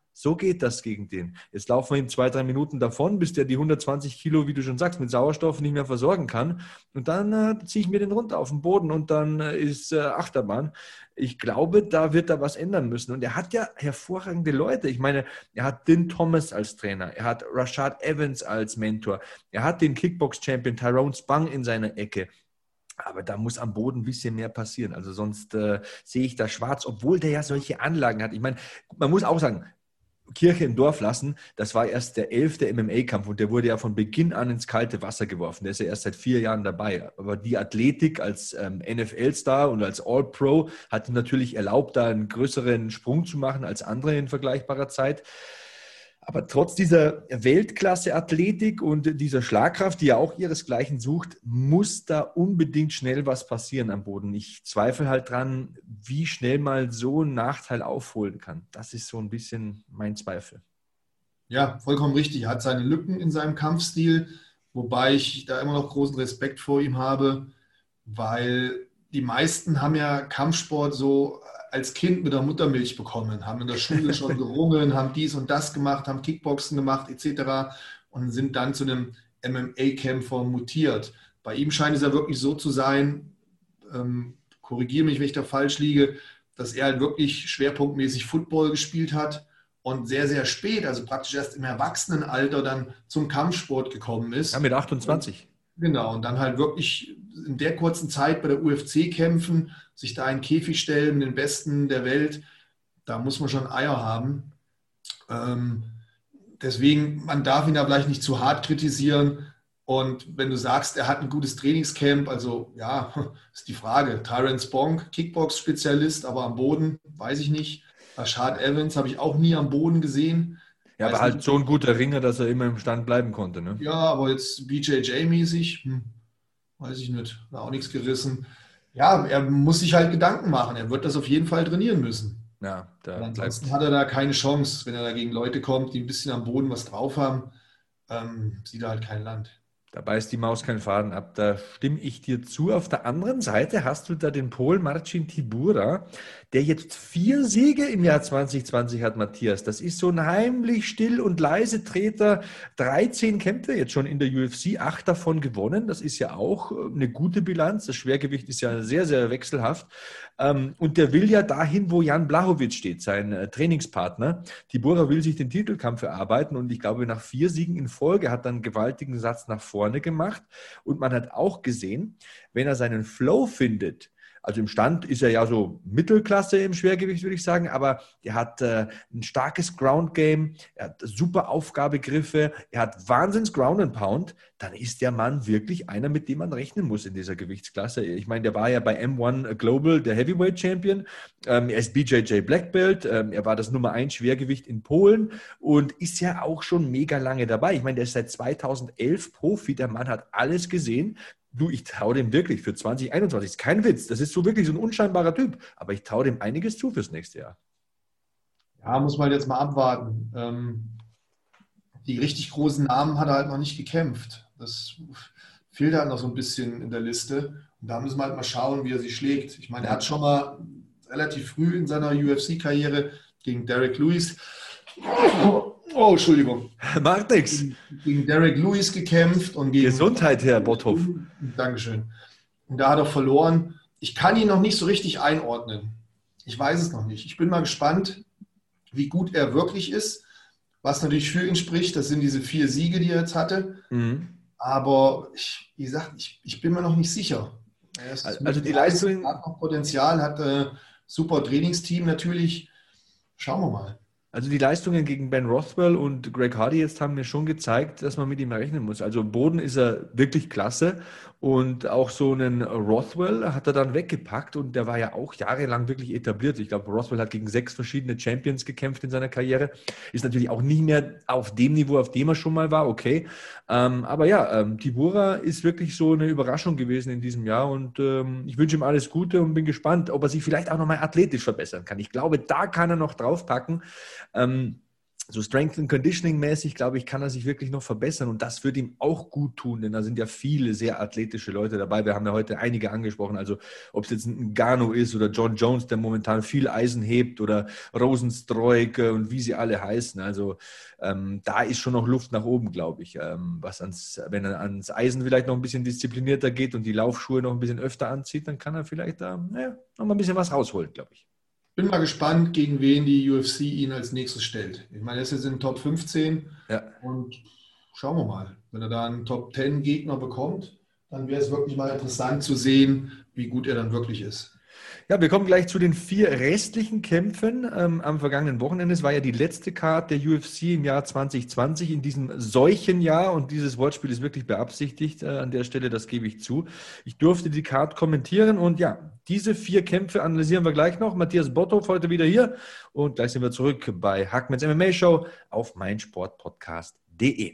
So geht das gegen den. Jetzt laufen wir ihm 2-3 Minuten davon, bis der die 120 Kilo, wie du schon sagst, mit Sauerstoff nicht mehr versorgen kann. Und dann ziehe ich mir den runter auf den Boden und dann ist Achterbahn. Ich glaube, da wird er was ändern müssen. Und er hat ja hervorragende Leute. Ich meine, er hat Din Thomas als Trainer, er hat Rashad Evans als Mentor, er hat den Kickbox-Champion Tyrone Spong in seiner Ecke. Aber da muss am Boden ein bisschen mehr passieren. Also sonst sehe ich da schwarz, obwohl der ja solche Anlagen hat. Ich meine, man muss auch sagen, Kirche im Dorf lassen, das war erst der 11. MMA-Kampf und der wurde ja von Beginn an ins kalte Wasser geworfen. Der ist ja erst seit 4 Jahren dabei. Aber die Athletik als NFL-Star und als All-Pro hat ihm natürlich erlaubt, da einen größeren Sprung zu machen als andere in vergleichbarer Zeit. Aber trotz dieser Weltklasse-Athletik und dieser Schlagkraft, die ja auch ihresgleichen sucht, muss da unbedingt schnell was passieren am Boden. Ich zweifle halt dran, wie schnell mal so ein Nachteil aufholen kann. Das ist so ein bisschen mein Zweifel. Ja, vollkommen richtig. Er hat seine Lücken in seinem Kampfstil, wobei ich da immer noch großen Respekt vor ihm habe, weil die meisten haben ja Kampfsport so als Kind mit der Muttermilch bekommen, haben in der Schule schon gerungen, haben dies und das gemacht, haben Kickboxen gemacht etc. und sind dann zu einem MMA-Kämpfer mutiert. Bei ihm scheint es ja wirklich so zu sein, korrigiere mich, wenn ich da falsch liege, dass er halt wirklich schwerpunktmäßig Football gespielt hat und sehr, sehr spät, also praktisch erst im Erwachsenenalter dann zum Kampfsport gekommen ist. Ja, mit 28. Genau, und dann halt wirklich in der kurzen Zeit bei der UFC kämpfen, sich da in den Käfig stellen, mit den Besten der Welt, da muss man schon Eier haben. Deswegen, man darf ihn da vielleicht nicht zu hart kritisieren. Und wenn du sagst, er hat ein gutes Trainingscamp, also ja, ist die Frage. Tyrone Spong, Kickbox-Spezialist, aber am Boden, weiß ich nicht. Rashad Evans habe ich auch nie am Boden gesehen. Ja, aber halt so ein guter Ringer, dass er immer im Stand bleiben konnte. Ne? Ja, aber jetzt BJJ-mäßig, weiß ich nicht, da auch nichts gerissen. Ja, er muss sich halt Gedanken machen. Er wird das auf jeden Fall trainieren müssen. Ja, ansonsten hat er da keine Chance. Wenn er da gegen Leute kommt, die ein bisschen am Boden was drauf haben, sieht er halt kein Land. Da beißt die Maus keinen Faden ab, da stimme ich dir zu. Auf der anderen Seite hast du da den Polen Marcin Tybura, der jetzt 4 Siege im Jahr 2020 hat, Matthias. Das ist so ein heimlich still und leise Treter. 13 Kämpfe jetzt schon in der UFC, 8 davon gewonnen. Das ist ja auch eine gute Bilanz. Das Schwergewicht ist ja sehr, sehr wechselhaft. Und der will ja dahin, wo Jan Blachowicz steht, sein Trainingspartner. Tybura will sich den Titelkampf erarbeiten und ich glaube, nach 4 Siegen in Folge hat er einen gewaltigen Satz nach vorne gemacht. Und man hat auch gesehen, wenn er seinen Flow findet, also im Stand ist er ja so Mittelklasse im Schwergewicht, würde ich sagen, aber er hat ein starkes Ground-Game, er hat super Aufgabegriffe, er hat Wahnsinns Ground and Pound, dann ist der Mann wirklich einer, mit dem man rechnen muss in dieser Gewichtsklasse. Ich meine, der war ja bei M1 Global der Heavyweight Champion, er ist BJJ Black Belt, er war das Nummer 1 Schwergewicht in Polen und ist ja auch schon mega lange dabei. Ich meine, der ist seit 2011 Profi, der Mann hat alles gesehen. Du, ich traue dem wirklich für 2021, ist kein Witz, das ist so wirklich so ein unscheinbarer Typ, aber ich traue dem einiges zu fürs nächste Jahr. Ja, muss man jetzt mal abwarten. Die richtig großen Namen hat er halt noch nicht gekämpft. Das fehlt halt noch so ein bisschen in der Liste. Und da müssen wir halt mal schauen, wie er sich schlägt. Ich meine, er hat schon mal relativ früh in seiner UFC-Karriere gegen Derek Lewis Oh, Entschuldigung. Macht nichts. Gegen Derek Lewis gekämpft und gegen... Gesundheit, Herr Botthoff. Dankeschön. Und da hat er verloren. Ich kann ihn noch nicht so richtig einordnen. Ich weiß es noch nicht. Ich bin mal gespannt, wie gut er wirklich ist. Was natürlich für ihn spricht, das sind diese 4 Siege, die er jetzt hatte. Mhm. Aber wie gesagt, ich bin mir noch nicht sicher. Also die Leistung hat noch Potenzial, hat super Trainingsteam natürlich. Schauen wir mal. Also die Leistungen gegen Ben Rothwell und Greg Hardy jetzt haben mir schon gezeigt, dass man mit ihm rechnen muss. Also im Boden ist er wirklich klasse und auch so einen Rothwell hat er dann weggepackt und der war ja auch jahrelang wirklich etabliert. Ich glaube, Rothwell hat gegen 6 verschiedene Champions gekämpft in seiner Karriere. Ist natürlich auch nicht mehr auf dem Niveau, auf dem er schon mal war, okay. Aber ja, Tybura ist wirklich so eine Überraschung gewesen in diesem Jahr und ich wünsche ihm alles Gute und bin gespannt, ob er sich vielleicht auch nochmal athletisch verbessern kann. Ich glaube, da kann er noch draufpacken. so Strength and Conditioning mäßig, glaube ich, kann er sich wirklich noch verbessern und das wird ihm auch gut tun, denn da sind ja viele sehr athletische Leute dabei. Wir haben ja heute einige angesprochen, also ob es jetzt ein Ngannou ist oder John Jones, der momentan viel Eisen hebt oder Rosenstruik und wie sie alle heißen. Also da ist schon noch Luft nach oben, glaube ich. Wenn er ans Eisen vielleicht noch ein bisschen disziplinierter geht und die Laufschuhe noch ein bisschen öfter anzieht, dann kann er vielleicht da noch mal ein bisschen was rausholen, glaube ich. Bin mal gespannt, gegen wen die UFC ihn als nächstes stellt. Ich meine, er ist jetzt in den Top 15 und schauen wir mal. Wenn er da einen Top 10 Gegner bekommt, dann wäre es wirklich mal interessant zu sehen, wie gut er dann wirklich ist. Ja, wir kommen gleich zu den 4 restlichen Kämpfen am vergangenen Wochenende. Es war ja die letzte Card der UFC im Jahr 2020, in diesem Seuchenjahr. Und dieses Wortspiel ist wirklich beabsichtigt an der Stelle, das gebe ich zu. Ich durfte die Card kommentieren und ja, diese 4 Kämpfe analysieren wir gleich noch. Matthias Botthoff heute wieder hier und gleich sind wir zurück bei Hackmans MMA Show auf meinsportpodcast.de.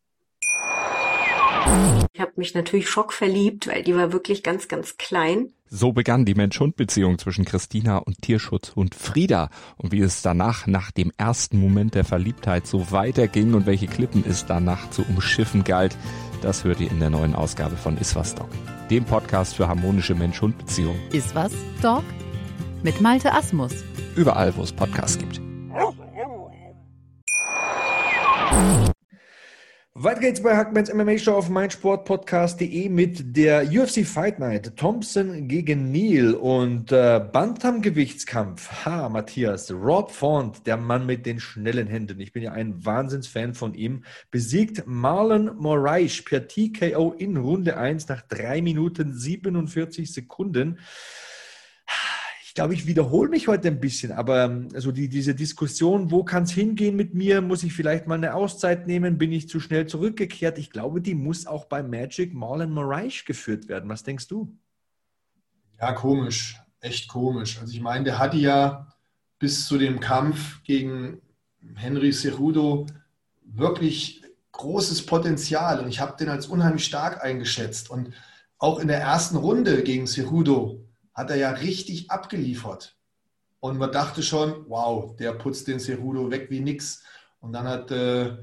Ich habe mich natürlich schockverliebt, weil die war wirklich ganz, ganz klein. So begann die Mensch-Hund-Beziehung zwischen Christina und Tierschutzhund Frieda. Und wie es danach, nach dem ersten Moment der Verliebtheit, so weiterging und welche Klippen es danach zu umschiffen galt, das hört ihr in der neuen Ausgabe von Iswas Dog, dem Podcast für harmonische Mensch-Hund-Beziehungen. Iswas Dog mit Malte Asmus. Überall, wo es Podcasts gibt. Weiter geht's bei Hackmans MMA Show auf meinsportpodcast.de mit der UFC Fight Night. Thompson gegen Neal und Bantamgewichtskampf. Matthias, Rob Font, der Mann mit den schnellen Händen. Ich bin ja ein Wahnsinnsfan von ihm. Besiegt Marlon Moraes per TKO in Runde 1 nach 3 Minuten 47 Sekunden. Ich glaube, ich wiederhole mich heute ein bisschen, aber also diese Diskussion, wo kann es hingehen mit mir? Muss ich vielleicht mal eine Auszeit nehmen? Bin ich zu schnell zurückgekehrt? Ich glaube, die muss auch bei Magic Marlon Moraes geführt werden. Was denkst du? Ja, komisch. Echt komisch. Also ich meine, der hatte ja bis zu dem Kampf gegen Henry Cejudo wirklich großes Potenzial und ich habe den als unheimlich stark eingeschätzt. Und auch in der ersten Runde gegen Cejudo hat er ja richtig abgeliefert. Und man dachte schon, wow, der putzt den Cejudo weg wie nix. Und dann hat der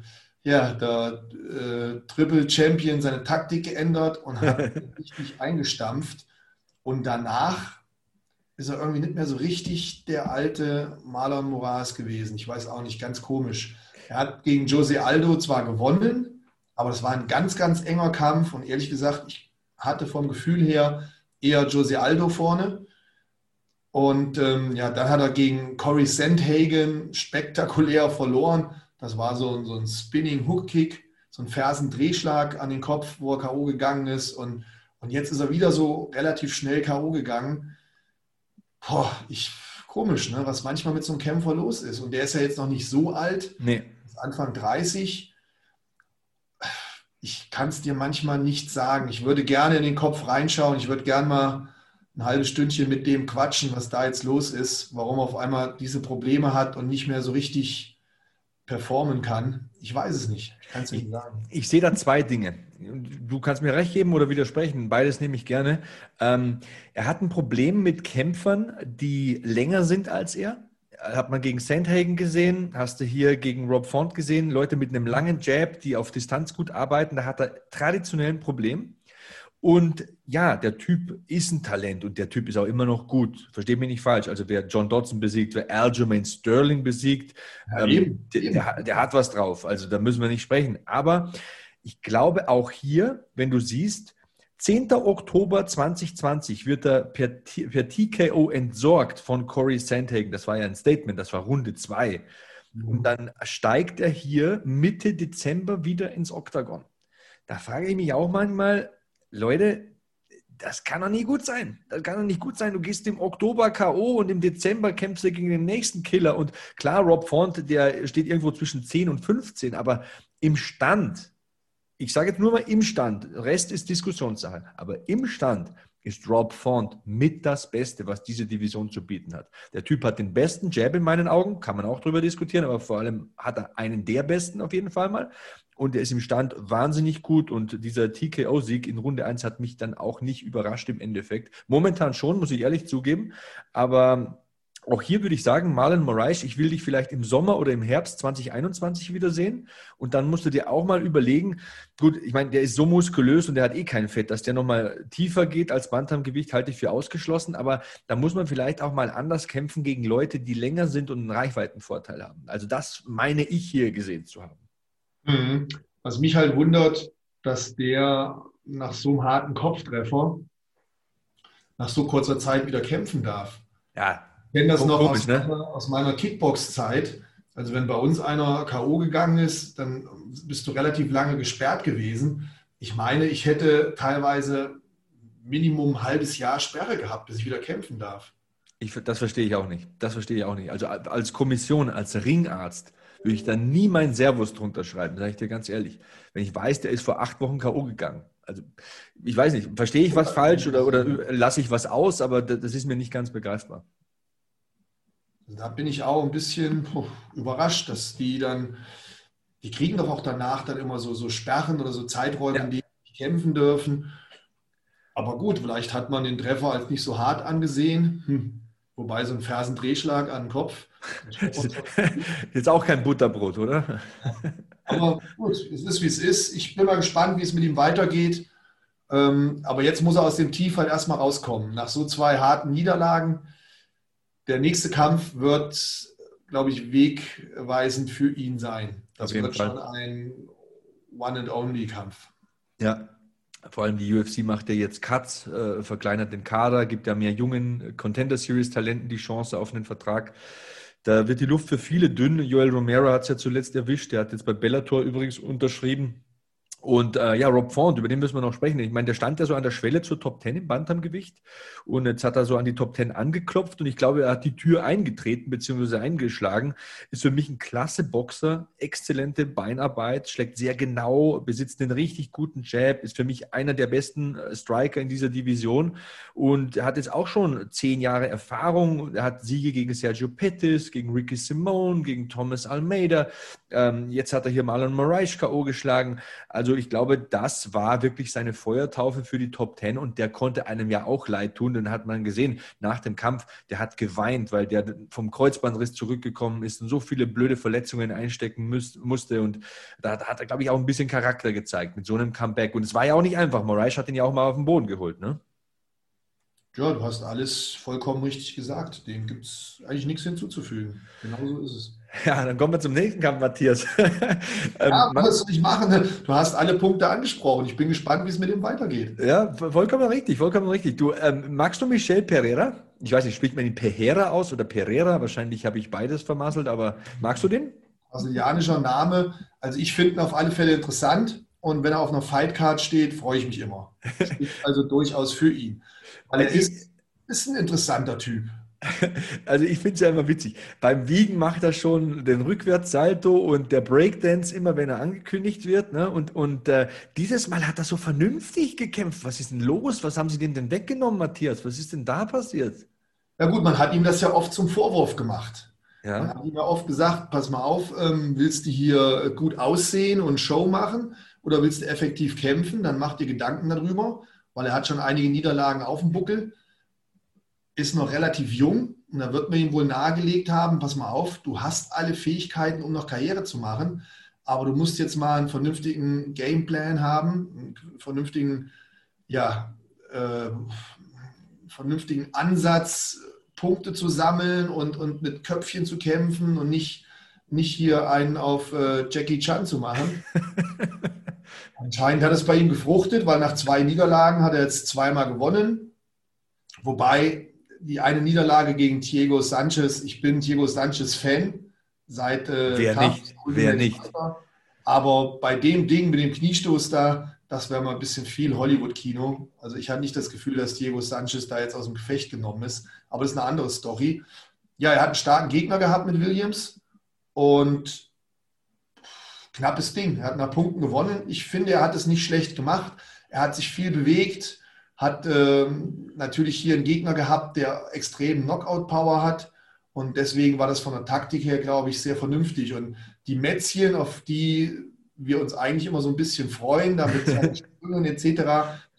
Triple Champion seine Taktik geändert und hat richtig eingestampft. Und danach ist er irgendwie nicht mehr so richtig der alte Marlon Moraes gewesen. Ich weiß auch nicht, ganz komisch. Er hat gegen Jose Aldo zwar gewonnen, aber das war ein ganz, ganz enger Kampf. Und ehrlich gesagt, ich hatte vom Gefühl her eher Jose Aldo vorne. Und dann hat er gegen Corey Sandhagen spektakulär verloren. Das war so ein Spinning Hook Kick, so ein Fersendrehschlag an den Kopf, wo er K.O. gegangen ist. Und jetzt ist er wieder so relativ schnell K.O. gegangen. Komisch, ne? Was manchmal mit so einem Kämpfer los ist. Und der ist ja jetzt noch nicht so alt. Nee. Ist Anfang 30. Ich kann es dir manchmal nicht sagen. Ich würde gerne in den Kopf reinschauen. Ich würde gerne mal ein halbes Stündchen mit dem quatschen, was da jetzt los ist, warum er auf einmal diese Probleme hat und nicht mehr so richtig performen kann. Ich weiß es nicht. Ich kann es nicht sagen. Ich sehe da 2 Dinge. Du kannst mir recht geben oder widersprechen. Beides nehme ich gerne. Er hat ein Problem mit Kämpfern, die länger sind als er. Hat man gegen Sandhagen gesehen, hast du hier gegen Rob Font gesehen, Leute mit einem langen Jab, die auf Distanz gut arbeiten, da hat er traditionell ein Problem. Und ja, der Typ ist ein Talent und der Typ ist auch immer noch gut. Versteht mich nicht falsch. Also wer John Dodson besiegt, wer Aljamain Sterling besiegt, der hat was drauf. Also da müssen wir nicht sprechen. Aber ich glaube auch hier, wenn du siehst, 10. Oktober 2020 wird er per TKO entsorgt von Corey Sandhagen. Das war ja ein Statement, das war Runde 2. Und dann steigt er hier Mitte Dezember wieder ins Oktagon. Da frage ich mich auch manchmal, Leute, das kann doch nie gut sein. Das kann doch nicht gut sein. Du gehst im Oktober K.O. und im Dezember kämpfst du gegen den nächsten Killer. Und klar, Rob Font, der steht irgendwo zwischen 10 und 15, aber im Stand, ich sage jetzt nur mal im Stand, Rest ist Diskussionssache, aber im Stand ist Rob Font mit das Beste, was diese Division zu bieten hat. Der Typ hat den besten Jab in meinen Augen, kann man auch drüber diskutieren, aber vor allem hat er einen der besten auf jeden Fall mal. Und er ist im Stand wahnsinnig gut und dieser TKO-Sieg in Runde 1 hat mich dann auch nicht überrascht im Endeffekt. Momentan schon, muss ich ehrlich zugeben, aber Auch hier würde ich sagen, Marlon Moraes, ich will dich vielleicht im Sommer oder im Herbst 2021 wiedersehen. Und dann musst du dir auch mal überlegen, gut, ich meine, der ist so muskulös und der hat eh kein Fett, dass der nochmal tiefer geht als Bantamgewicht, halte ich für ausgeschlossen. Aber da muss man vielleicht auch mal anders kämpfen gegen Leute, die länger sind und einen Reichweitenvorteil haben. Also das meine ich hier gesehen zu haben. Mhm. Was mich halt wundert, dass der nach so einem harten Kopftreffer nach so kurzer Zeit wieder kämpfen darf. Ja. Ich kenne das noch Komisch, aus meiner Kickbox-Zeit. Also wenn bei uns einer K.O. gegangen ist, dann bist du relativ lange gesperrt gewesen. Ich meine, ich hätte teilweise Minimum ein halbes Jahr Sperre gehabt, bis ich wieder kämpfen darf. Das verstehe ich auch nicht. Das verstehe ich auch nicht. Also als Kommission, als Ringarzt würde ich da nie meinen Servus drunter schreiben, sage ich dir ganz ehrlich. Wenn ich weiß, der ist vor 8 Wochen K.O. gegangen. Also ich weiß nicht, verstehe ich was falsch oder lasse ich was aus, aber das ist mir nicht ganz begreifbar. Da bin ich auch ein bisschen überrascht, dass die kriegen doch auch danach dann immer so Sperren oder so Zeiträume, in denen die kämpfen dürfen. Aber gut, vielleicht hat man den Treffer als nicht so hart angesehen. Wobei so ein Fersendrehschlag an den Kopf. Jetzt auch kein Butterbrot, oder? Aber gut, es ist, wie es ist. Ich bin mal gespannt, wie es mit ihm weitergeht. Aber jetzt muss er aus dem Tief halt erstmal rauskommen. Nach so 2 harten Niederlagen. Der nächste Kampf wird, glaube ich, wegweisend für ihn sein. Das wird schon ein One-and-Only-Kampf. Ja, vor allem die UFC macht ja jetzt Cuts, verkleinert den Kader, gibt ja mehr jungen Contender-Series-Talenten die Chance auf einen Vertrag. Da wird die Luft für viele dünn. Joel Romero hat es ja zuletzt erwischt. Der hat jetzt bei Bellator übrigens unterschrieben. Und Rob Font, über den müssen wir noch sprechen. Ich meine, der stand ja so an der Schwelle zur Top 10 im Bantamgewicht und jetzt hat er so an die Top 10 angeklopft und ich glaube, er hat die Tür eingetreten bzw. eingeschlagen. Ist für mich ein klasse Boxer, exzellente Beinarbeit, schlägt sehr genau, besitzt einen richtig guten Jab, ist für mich einer der besten Striker in dieser Division und er hat jetzt auch schon 10 Jahre Erfahrung. Er hat Siege gegen Sergio Pettis, gegen Ricky Simone, gegen Thomas Almeida. Jetzt hat er hier Marlon Moraes K.O. geschlagen. Also ich glaube, das war wirklich seine Feuertaufe für die Top 10 und der konnte einem ja auch leid tun. Den hat man gesehen nach dem Kampf, der hat geweint, weil der vom Kreuzbandriss zurückgekommen ist und so viele blöde Verletzungen einstecken musste und da hat er, glaube ich, auch ein bisschen Charakter gezeigt mit so einem Comeback und es war ja auch nicht einfach. Moraes hat ihn ja auch mal auf den Boden geholt, ne? Ja, du hast alles vollkommen richtig gesagt. Dem gibt es eigentlich nichts hinzuzufügen. Genau so ist es. Ja, dann kommen wir zum nächsten Kampf, Matthias. Was soll ich machen? Du hast alle Punkte angesprochen. Ich bin gespannt, wie es mit ihm weitergeht. Ja, vollkommen richtig, vollkommen richtig. Du, magst du Michel Pereira? Ich weiß nicht, spricht man ihn Pereira aus oder Pereira? Wahrscheinlich habe ich beides vermasselt, aber magst du den? Brasilianischer Name. Also ich finde ihn auf alle Fälle interessant und wenn er auf einer Fightcard steht, freue ich mich immer. Ich bin also durchaus für ihn. Weil er ist ein interessanter Typ. Also ich finde es ja immer witzig. Beim Wiegen macht er schon den Rückwärtssalto und der Breakdance immer, wenn er angekündigt wird. Ne? Und dieses Mal hat er so vernünftig gekämpft. Was ist denn los? Was haben sie denn weggenommen, Matthias? Was ist denn da passiert? Ja gut, man hat ihm das ja oft zum Vorwurf gemacht. Ja. Man hat ihm ja oft gesagt, pass mal auf, willst du hier gut aussehen und Show machen oder willst du effektiv kämpfen? Dann mach dir Gedanken darüber, weil er hat schon einige Niederlagen auf dem Buckel. Ist noch relativ jung und da wird man ihm wohl nahegelegt haben, pass mal auf, du hast alle Fähigkeiten, um noch Karriere zu machen, aber du musst jetzt mal einen vernünftigen Gameplan haben, einen vernünftigen Ansatz, Punkte zu sammeln und mit Köpfchen zu kämpfen und nicht hier einen auf Jackie Chan zu machen. Anscheinend hat es bei ihm gefruchtet, weil nach 2 Niederlagen hat er jetzt 2-mal gewonnen, wobei die eine Niederlage gegen Thiago Sanchez. Ich bin Thiago Sanchez Fan seit Wer nicht? Aber bei dem Ding mit dem Kniestoß da, das wäre mal ein bisschen viel Hollywood-Kino. Also ich hatte nicht das Gefühl, dass Thiago Sanchez da jetzt aus dem Gefecht genommen ist. Aber das ist eine andere Story. Ja, er hat einen starken Gegner gehabt mit Williams und knappes Ding. Er hat nach Punkten gewonnen. Ich finde, er hat es nicht schlecht gemacht. Er hat sich viel bewegt. Hat natürlich hier einen Gegner gehabt, der extrem Knockout-Power hat und deswegen war das von der Taktik her, glaube ich, sehr vernünftig. Und die Mätzchen, auf die wir uns eigentlich immer so ein bisschen freuen, damit etc.,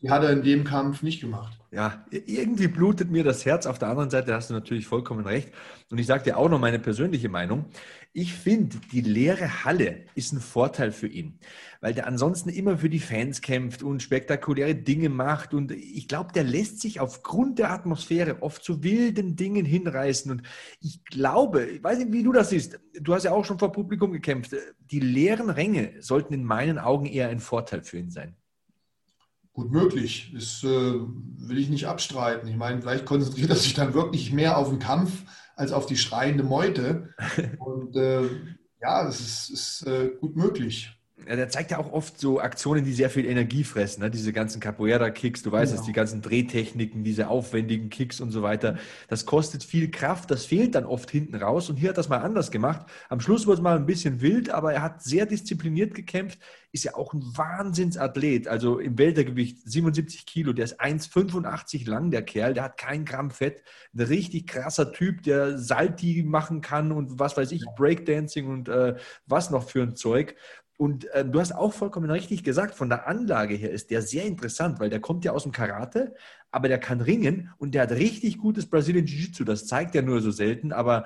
Die hat er in dem Kampf nicht gemacht. Ja, irgendwie blutet mir das Herz. Auf der anderen Seite hast du natürlich vollkommen recht. Und ich sage dir auch noch meine persönliche Meinung. Ich finde, die leere Halle ist ein Vorteil für ihn, weil der ansonsten immer für die Fans kämpft und spektakuläre Dinge macht. Und ich glaube, der lässt sich aufgrund der Atmosphäre oft zu wilden Dingen hinreißen. Und ich glaube, ich weiß nicht, wie du das siehst, du hast ja auch schon vor Publikum gekämpft, die leeren Ränge sollten in meinen Augen eher ein Vorteil für ihn sein. Gut möglich, das will ich nicht abstreiten. Ich meine, vielleicht konzentriert er sich dann wirklich mehr auf den Kampf als auf die schreiende Meute. Und ja, das ist gut möglich. Ja, der zeigt ja auch oft so Aktionen, die sehr viel Energie fressen, ne? Diese ganzen Capoeira-Kicks, du weißt es, die ganzen Drehtechniken, diese aufwendigen Kicks und so weiter. Das kostet viel Kraft, das fehlt dann oft hinten raus und hier hat das mal anders gemacht. Am Schluss wurde es mal ein bisschen wild, aber er hat sehr diszipliniert gekämpft, ist ja auch ein Wahnsinnsathlet, also im Weltergewicht 77 Kilo, der ist 1,85 lang, der Kerl, der hat kein Gramm Fett, ein richtig krasser Typ, der Salti machen kann und was weiß ich, Breakdancing und was noch für ein Zeug. Und du hast auch vollkommen richtig gesagt, von der Anlage her ist der sehr interessant, weil der kommt ja aus dem Karate, aber der kann ringen und der hat richtig gutes Brazilian Jiu-Jitsu, das zeigt er nur so selten, aber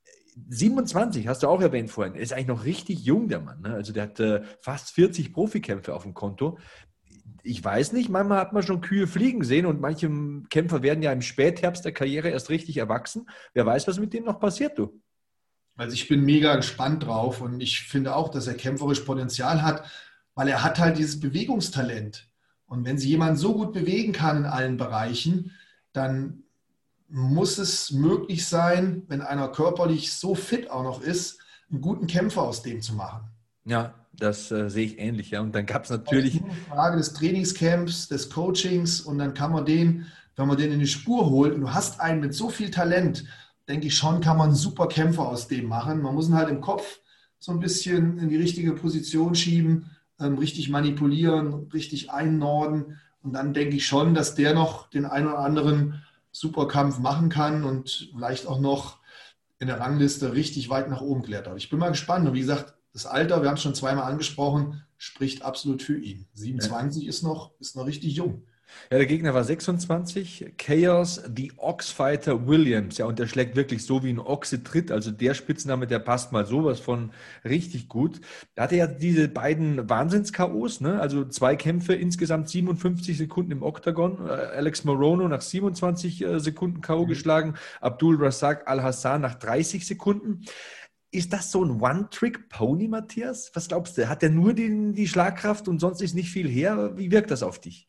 27, hast du auch erwähnt vorhin, ist eigentlich noch richtig jung, der Mann, ne? Also der hat fast 40 Profikämpfe auf dem Konto. Ich weiß nicht, manchmal hat man schon Kühe fliegen sehen und manche Kämpfer werden ja im Spätherbst der Karriere erst richtig erwachsen. Wer weiß, was mit dem noch passiert, du? Also ich bin mega gespannt drauf und ich finde auch, dass er kämpferisch Potenzial hat, weil er hat halt dieses Bewegungstalent. Und wenn sich jemand so gut bewegen kann in allen Bereichen, dann muss es möglich sein, wenn einer körperlich so fit auch noch ist, einen guten Kämpfer aus dem zu machen. Ja, das sehe ich ähnlich. Ja. Und dann gab es natürlich... Das ist eine Frage des Trainingscamps, des Coachings und dann kann man den, wenn man den in die Spur holt und du hast einen mit so viel Talent, denke ich schon, kann man einen super Kämpfer aus dem machen. Man muss ihn halt im Kopf so ein bisschen in die richtige Position schieben, richtig manipulieren, richtig einnorden. Und dann denke ich schon, dass der noch den einen oder anderen Superkampf machen kann und vielleicht auch noch in der Rangliste richtig weit nach oben klettert. Ich bin mal gespannt. Und wie gesagt, das Alter, wir haben es schon zweimal angesprochen, spricht absolut für ihn. 27 ist noch richtig jung. Ja, der Gegner war 26, Chaos, the Oxfighter Williams. Ja, und der schlägt wirklich so wie ein Ochse tritt. Also der Spitzname, der passt mal sowas von richtig gut. Da hatte ja diese beiden Wahnsinns-KOs, ne? Also 2 Kämpfe, insgesamt 57 Sekunden im Oktagon. Alex Morono nach 27 Sekunden K.O. geschlagen, Abdul Razak Al-Hassan nach 30 Sekunden. Ist das so ein One-Trick-Pony, Matthias? Was glaubst du? Hat der nur die Schlagkraft und sonst ist nicht viel her? Wie wirkt das auf dich?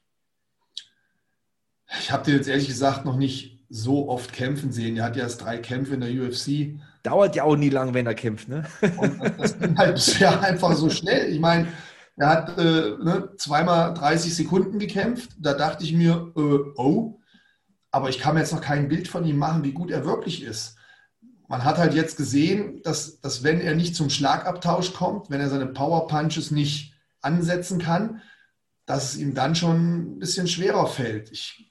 Ich habe den jetzt ehrlich gesagt noch nicht so oft kämpfen sehen. Er hat ja erst 3 Kämpfe in der UFC. Dauert ja auch nie lang, wenn er kämpft, ne? Und das ging halt bisher einfach so schnell. Ich meine, er hat zweimal 30 Sekunden gekämpft. Da dachte ich mir, oh, aber ich kann mir jetzt noch kein Bild von ihm machen, wie gut er wirklich ist. Man hat halt jetzt gesehen, dass wenn er nicht zum Schlagabtausch kommt, wenn er seine Power Punches nicht ansetzen kann, dass es ihm dann schon ein bisschen schwerer fällt.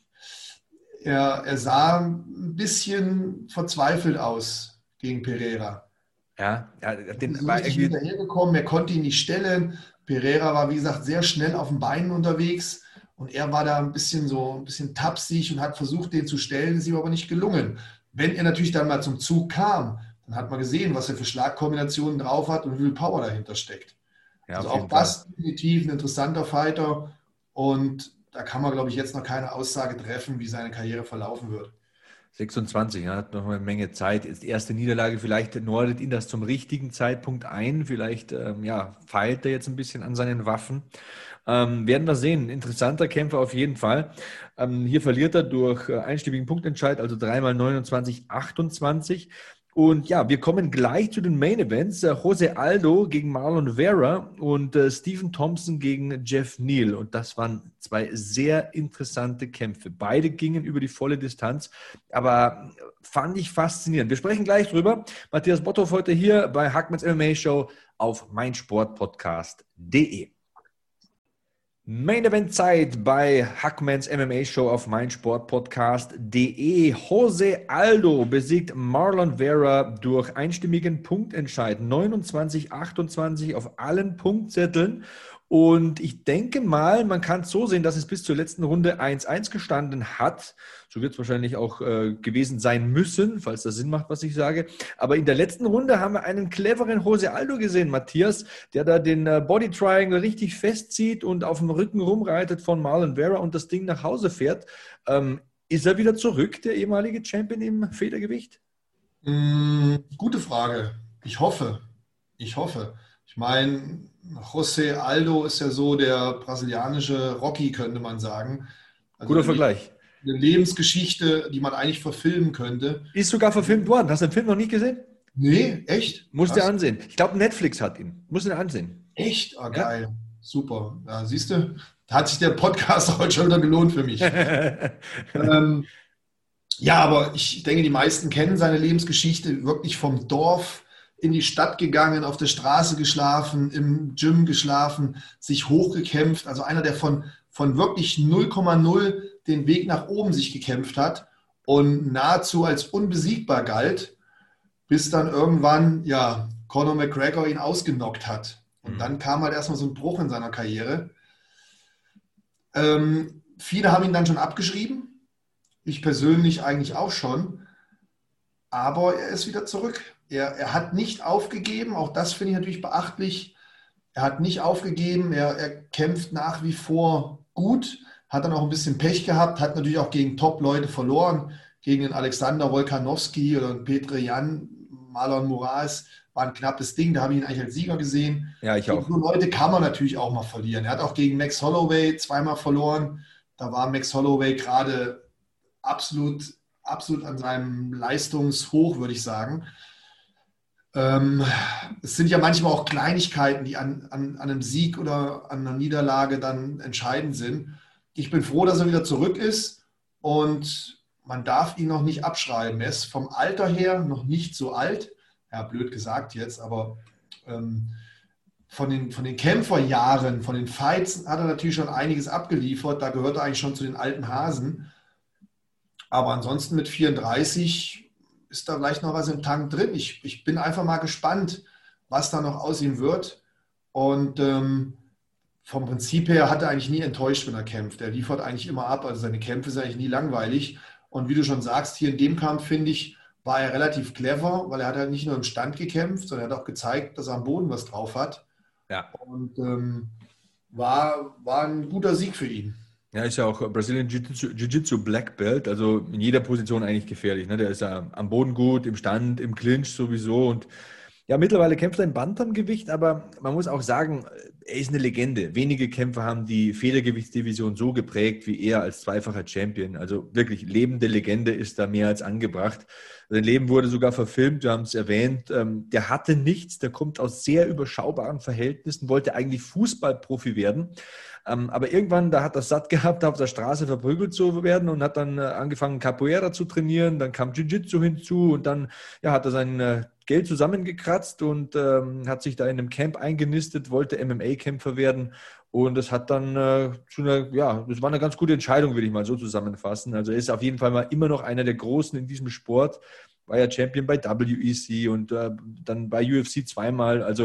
Er sah ein bisschen verzweifelt aus gegen Pereira. Ja, Den war richtig hinterhergekommen, er konnte ihn nicht stellen. Pereira war, wie gesagt, sehr schnell auf den Beinen unterwegs und er war da ein bisschen tapsig und hat versucht, den zu stellen, ist ihm aber nicht gelungen. Wenn er natürlich dann mal zum Zug kam, dann hat man gesehen, was er für Schlagkombinationen drauf hat und wie viel Power dahinter steckt. Ja, also auch das definitiv ein interessanter Fighter und da kann man, glaube ich, jetzt noch keine Aussage treffen, wie seine Karriere verlaufen wird. 26, ja, hat noch eine Menge Zeit. Ist die erste Niederlage, vielleicht nordet ihn das zum richtigen Zeitpunkt ein. Vielleicht feilt er jetzt ein bisschen an seinen Waffen. Werden wir sehen. Interessanter Kämpfer auf jeden Fall. Hier verliert er durch einstimmigen Punktentscheid, also 3x29, 28. Und ja, wir kommen gleich zu den Main Events. Jose Aldo gegen Marlon Vera und Stephen Thompson gegen Jeff Neal. Und das waren 2 sehr interessante Kämpfe. Beide gingen über die volle Distanz, aber fand ich faszinierend. Wir sprechen gleich drüber. Matthias Botthoff heute hier bei Hackmans MMA Show auf meinsportpodcast.de. Main Event Zeit bei Hackmans MMA Show auf meinsportpodcast.de. Jose Aldo besiegt Marlon Vera durch einstimmigen Punktentscheid. 29-28 auf allen Punktzetteln. Und ich denke mal, man kann es so sehen, dass es bis zur letzten Runde 1-1 gestanden hat. So wird es wahrscheinlich auch gewesen sein müssen, falls das Sinn macht, was ich sage. Aber in der letzten Runde haben wir einen cleveren Jose Aldo gesehen, Matthias, der da den Body Triangle richtig festzieht und auf dem Rücken rumreitet von Marlon Vera und das Ding nach Hause fährt. Ist er wieder zurück, der ehemalige Champion im Federgewicht? Gute Frage. Ich hoffe. Ich meine, José Aldo ist ja so der brasilianische Rocky, könnte man sagen. Also Guter Vergleich. Eine Lebensgeschichte, die man eigentlich verfilmen könnte. Ist sogar verfilmt worden. Hast du den Film noch nicht gesehen? Nee, echt? Musst du ansehen. Ich glaube, Netflix hat ihn. Musst du ihn ansehen. Echt? Ah, geil. Ja. Super. Ja, siehst du, da hat sich der Podcast heute schon wieder gelohnt für mich. Ja, aber ich denke, die meisten kennen seine Lebensgeschichte, wirklich vom Dorf in die Stadt gegangen, auf der Straße geschlafen, im Gym geschlafen, sich hochgekämpft. Also einer, der von wirklich 0,0 den Weg nach oben sich gekämpft hat und nahezu als unbesiegbar galt, bis dann irgendwann, ja, Conor McGregor ihn ausgenockt hat. Und dann kam halt erstmal so ein Bruch in seiner Karriere. Viele haben ihn dann schon abgeschrieben. Ich persönlich eigentlich auch schon. Aber er ist wieder zurück. Er hat nicht aufgegeben. Auch das finde ich natürlich beachtlich. Er hat nicht aufgegeben. Er kämpft nach wie vor gut. Hat dann auch ein bisschen Pech gehabt. Hat natürlich auch gegen Top-Leute verloren. Gegen den Alexander Volkanovski oder den Petr Yan, Marlon Moraes. War ein knappes Ding. Da habe ich ihn eigentlich als Sieger gesehen. Ja, ich auch. So Leute kann man natürlich auch mal verlieren. Er hat auch gegen Max Holloway zweimal verloren. Da war Max Holloway gerade absolut an seinem Leistungshoch, würde ich sagen. Es sind ja manchmal auch Kleinigkeiten, die an einem Sieg oder an einer Niederlage dann entscheidend sind. Ich bin froh, dass er wieder zurück ist und man darf ihn noch nicht abschreiben. Er ist vom Alter her noch nicht so alt. Ja, blöd gesagt jetzt, aber von den Kämpferjahren, von den Fights hat er natürlich schon einiges abgeliefert. Da gehört er eigentlich schon zu den alten Hasen. Aber ansonsten mit 34 ist da vielleicht noch was im Tank drin. Ich bin einfach mal gespannt, was da noch aus ihm wird. Und vom Prinzip her hat er eigentlich nie enttäuscht, wenn er kämpft. Er liefert eigentlich immer ab. Also seine Kämpfe sind eigentlich nie langweilig. Und wie du schon sagst, hier in dem Kampf, finde ich, war er relativ clever, weil er hat halt nicht nur im Stand gekämpft, sondern er hat auch gezeigt, dass er am Boden was drauf hat. Ja. Und war ein guter Sieg für ihn. Ja, ist ja auch Brazilian Jiu-Jitsu Black Belt, also in jeder Position eigentlich gefährlich. Ne? Der ist ja am Boden gut, im Stand, im Clinch sowieso. Und ja, mittlerweile kämpft er im Bantamgewicht, aber man muss auch sagen, er ist eine Legende. Wenige Kämpfer haben die Federgewichtsdivision so geprägt wie er als zweifacher Champion. Also wirklich lebende Legende ist da mehr als angebracht. Sein Leben wurde sogar verfilmt, wir haben es erwähnt. Der hatte nichts, der kommt aus sehr überschaubaren Verhältnissen, wollte eigentlich Fußballprofi werden. Aber irgendwann, da hat er satt gehabt, auf der Straße verprügelt zu werden und hat dann angefangen, Capoeira zu trainieren. Dann kam Jiu-Jitsu hinzu und dann hat er sein Geld zusammengekratzt und hat sich da in einem Camp eingenistet, wollte MMA-Kämpfer werden. Und das hat dann das war eine ganz gute Entscheidung, würde ich mal so zusammenfassen. Also er ist auf jeden Fall mal immer noch einer der Großen in diesem Sport. War ja Champion bei WEC und dann bei UFC zweimal. Also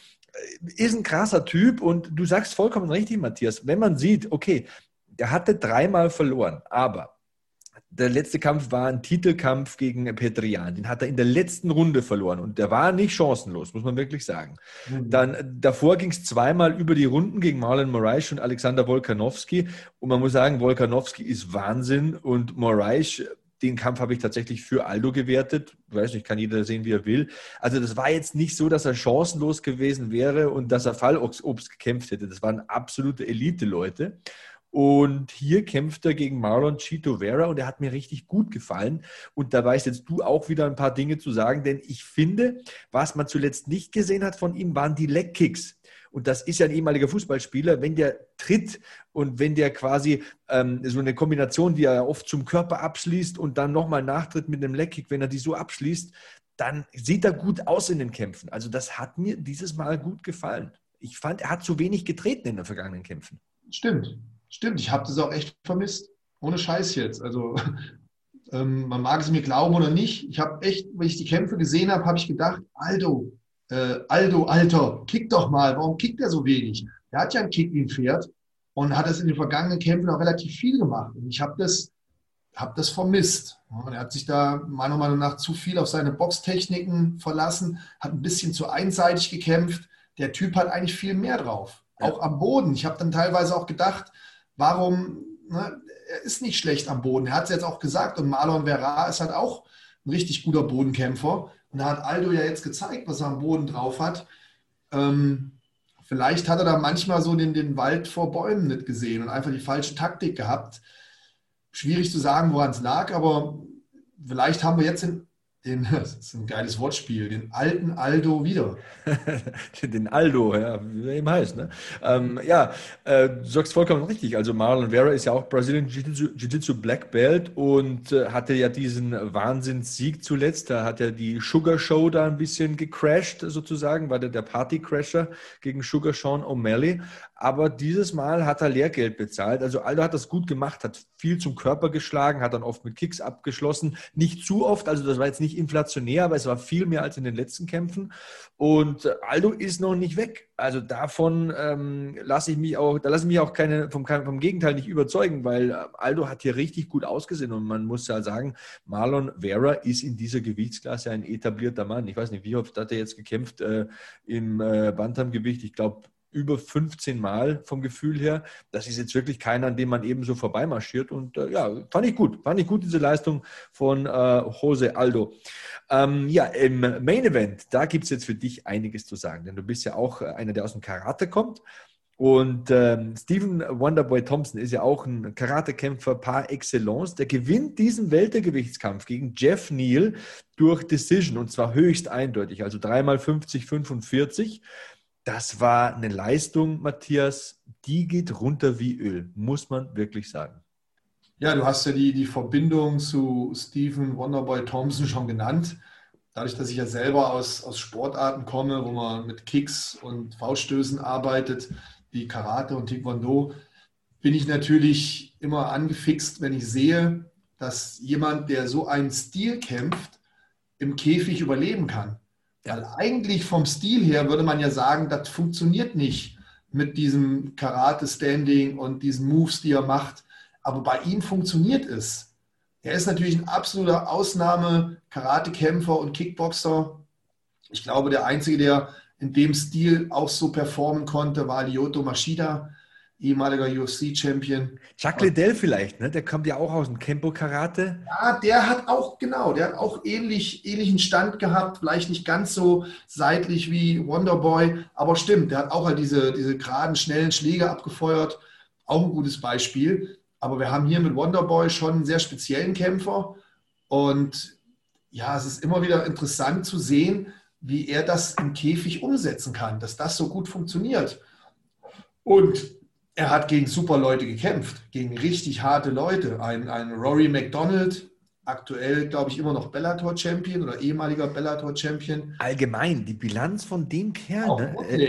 ist ein krasser Typ und du sagst vollkommen richtig, Matthias. Wenn man sieht, okay, der hatte 3-mal verloren, aber der letzte Kampf war ein Titelkampf gegen Petr Yan. Den hat er in der letzten Runde verloren und der war nicht chancenlos, muss man wirklich sagen. Dann davor ging es 2-mal über die Runden gegen Marlon Moraes und Alexander Volkanovski und man muss sagen, Volkanovski ist Wahnsinn und Moraes, den Kampf habe ich tatsächlich für Aldo gewertet. Ich weiß nicht, kann jeder sehen, wie er will. Also das war jetzt nicht so, dass er chancenlos gewesen wäre und dass er Fallobst gekämpft hätte. Das waren absolute Elite-Leute. Und hier kämpft er gegen Marlon Chito Vera und er hat mir richtig gut gefallen. Und da weißt jetzt du auch wieder ein paar Dinge zu sagen, denn ich finde, was man zuletzt nicht gesehen hat von ihm, waren die Leg-Kicks. Und das ist ja ein ehemaliger Fußballspieler, wenn der tritt und wenn der quasi so eine Kombination, die er oft zum Körper abschließt und dann nochmal nachtritt mit einem Leg-Kick, wenn er die so abschließt, dann sieht er gut aus in den Kämpfen. Also das hat mir dieses Mal gut gefallen. Ich fand, er hat zu wenig getreten in den vergangenen Kämpfen. Stimmt. Ich habe das auch echt vermisst. Ohne Scheiß jetzt. Also man mag es mir glauben oder nicht. Ich habe echt, wenn ich die Kämpfe gesehen habe, habe ich gedacht, Aldo, Alter, kick doch mal. Warum kickt er so wenig? der hat ja ein Kick wie ein Pferd und hat das in den vergangenen Kämpfen auch relativ viel gemacht. Und ich habe das vermisst. Und er hat sich da meiner Meinung nach zu viel auf seine Boxtechniken verlassen, hat ein bisschen zu einseitig gekämpft. Der Typ hat eigentlich viel mehr drauf, auch am Boden. Ich habe dann teilweise auch gedacht, warum, ne, er ist nicht schlecht am Boden. Er hat es jetzt auch gesagt und Marlon Vera ist halt auch ein richtig guter Bodenkämpfer. Und da hat Aldo ja jetzt gezeigt, was er am Boden drauf hat. Vielleicht hat er da manchmal so den Wald vor Bäumen nicht gesehen und einfach die falsche Taktik gehabt. Schwierig zu sagen, woran es lag, aber vielleicht haben wir jetzt das ist ein geiles Wortspiel, den alten Aldo wieder. Den Aldo, ja, wie er eben heißt. Ne? Du sagst vollkommen richtig. Also Marlon Vera ist ja auch Brazilian Jiu-Jitsu Black Belt und hatte ja diesen Wahnsinnssieg zuletzt. Da hat er die Sugar Show da ein bisschen gecrashed sozusagen, war der Party-Crasher gegen Sugar Sean O'Malley. Aber dieses Mal hat er Lehrgeld bezahlt. Also Aldo hat das gut gemacht, hat viel zum Körper geschlagen, hat dann oft mit Kicks abgeschlossen. Nicht zu oft, also das war jetzt nicht inflationär, aber es war viel mehr als in den letzten Kämpfen. Und Aldo ist noch nicht weg. Also davon lasse ich mich auch vom Gegenteil nicht überzeugen, weil Aldo hat hier richtig gut ausgesehen. Und man muss ja sagen, Marlon Vera ist in dieser Gewichtsklasse ein etablierter Mann. Ich weiß nicht, wie oft hat er jetzt gekämpft im Bantamgewicht? Ich glaube, über 15 Mal vom Gefühl her. Das ist jetzt wirklich keiner, an dem man eben so vorbeimarschiert. Und fand ich gut. Fand ich gut, diese Leistung von Jose Aldo. Im Main Event, da gibt es jetzt für dich einiges zu sagen. Denn du bist ja auch einer, der aus dem Karate kommt. Und Stephen Wonderboy Thompson ist ja auch ein Karatekämpfer par excellence. Der gewinnt diesen Weltergewichtskampf gegen Jeff Neal durch Decision. Und zwar höchst eindeutig. Also 3x50-45. Das war eine Leistung, Matthias, die geht runter wie Öl, muss man wirklich sagen. Ja, du hast ja die Verbindung zu Stephen Wonderboy Thompson schon genannt. Dadurch, dass ich ja selber aus Sportarten komme, wo man mit Kicks und Fauststößen arbeitet, wie Karate und Taekwondo, bin ich natürlich immer angefixt, wenn ich sehe, dass jemand, der so einen Stil kämpft, im Käfig überleben kann. Weil eigentlich vom Stil her würde man ja sagen, das funktioniert nicht mit diesem Karate-Standing und diesen Moves, die er macht. Aber bei ihm funktioniert es. Er ist natürlich ein absoluter Ausnahme-Karatekämpfer und Kickboxer. Ich glaube, der Einzige, der in dem Stil auch so performen konnte, war Lyoto Machida, ehemaliger UFC-Champion. Chuck Liddell vielleicht, ne? Der kommt ja auch aus dem Kempo-Karate. Ja, der hat auch ähnlichen Stand gehabt, vielleicht nicht ganz so seitlich wie Wonderboy, aber stimmt, der hat auch halt diese geraden, schnellen Schläge abgefeuert, auch ein gutes Beispiel. Aber wir haben hier mit Wonderboy schon einen sehr speziellen Kämpfer und ja, es ist immer wieder interessant zu sehen, wie er das im Käfig umsetzen kann, dass das so gut funktioniert. Und er hat gegen super Leute gekämpft, gegen richtig harte Leute. Ein Rory McDonald, aktuell, glaube ich, immer noch Bellator-Champion oder ehemaliger Bellator-Champion. Allgemein, die Bilanz von dem Kerl. Auch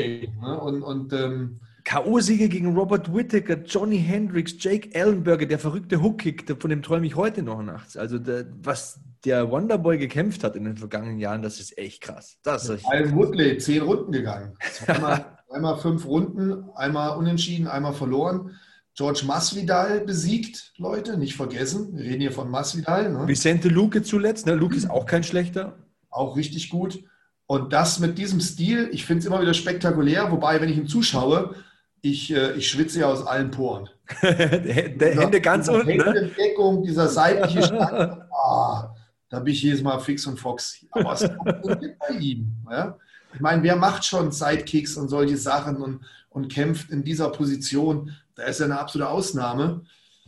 ne? K.O.-Siege gegen Robert Whittaker, Johnny Hendricks, Jake Ellenberger, der verrückte Hookkick, von dem träume ich heute noch nachts. Also was der Wonderboy gekämpft hat in den vergangenen Jahren, das ist echt krass. Alan Woodley, 10 Runden gegangen. Einmal 5 Runden, einmal unentschieden, einmal verloren. George Masvidal besiegt, Leute, nicht vergessen. Wir reden hier von Masvidal. Ne? Vicente Luque zuletzt. Ne? Luque ist auch kein schlechter. Auch richtig gut. Und das mit diesem Stil, ich finde es immer wieder spektakulär. Wobei, wenn ich ihm zuschaue, ich schwitze ja aus allen Poren. Hände ganz unten. Händedeckung, dieser seitliche Stand. Da bin ich jedes Mal fix und foxy. Aber es funktioniert bei ihm. Ja? Ich meine, wer macht schon Sidekicks und solche Sachen und kämpft in dieser Position? Da ist er eine absolute Ausnahme.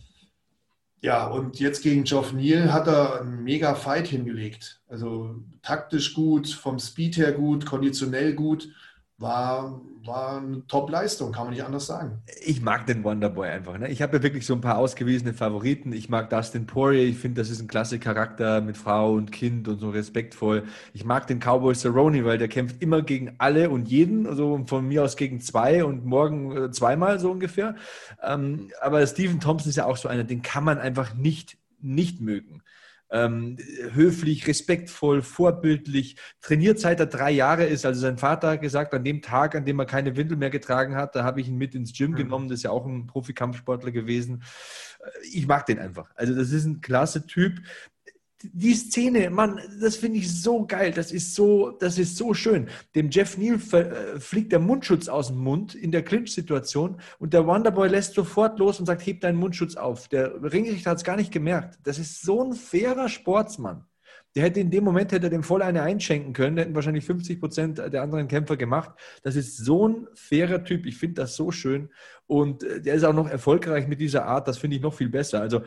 Ja, und jetzt gegen Geoff Neal hat er einen mega Fight hingelegt. Also taktisch gut, vom Speed her gut, konditionell gut. War eine Top-Leistung, kann man nicht anders sagen. Ich mag den Wonderboy einfach. Ne? Ich habe ja wirklich so ein paar ausgewiesene Favoriten. Ich mag Dustin Poirier. Ich finde, das ist ein klasse Charakter mit Frau und Kind und so respektvoll. Ich mag den Cowboy Cerrone, weil der kämpft immer gegen alle und jeden. Also von mir aus gegen 2 und morgen 2-mal so ungefähr. Aber Stephen Thompson ist ja auch so einer, den kann man einfach nicht mögen. höflich, respektvoll, vorbildlich, trainiert seit er 3 Jahre ist. Also sein Vater hat gesagt, an dem Tag, an dem er keine Windel mehr getragen hat, da habe ich ihn mit ins Gym genommen. Das ist ja auch ein Profikampfsportler gewesen. Ich mag den einfach. Also das ist ein klasse Typ. Die Szene, Mann, das finde ich so geil, das ist so schön. Dem Jeff Neal fliegt der Mundschutz aus dem Mund in der Clinch-Situation und der Wonderboy lässt sofort los und sagt, heb deinen Mundschutz auf. Der Ringrichter hat es gar nicht gemerkt. Das ist so ein fairer Sportsmann. Der hätte in dem Moment dem voll eine einschenken können, hätten wahrscheinlich 50% der anderen Kämpfer gemacht. Das ist so ein fairer Typ, ich finde das so schön und der ist auch noch erfolgreich mit dieser Art, das finde ich noch viel besser. Also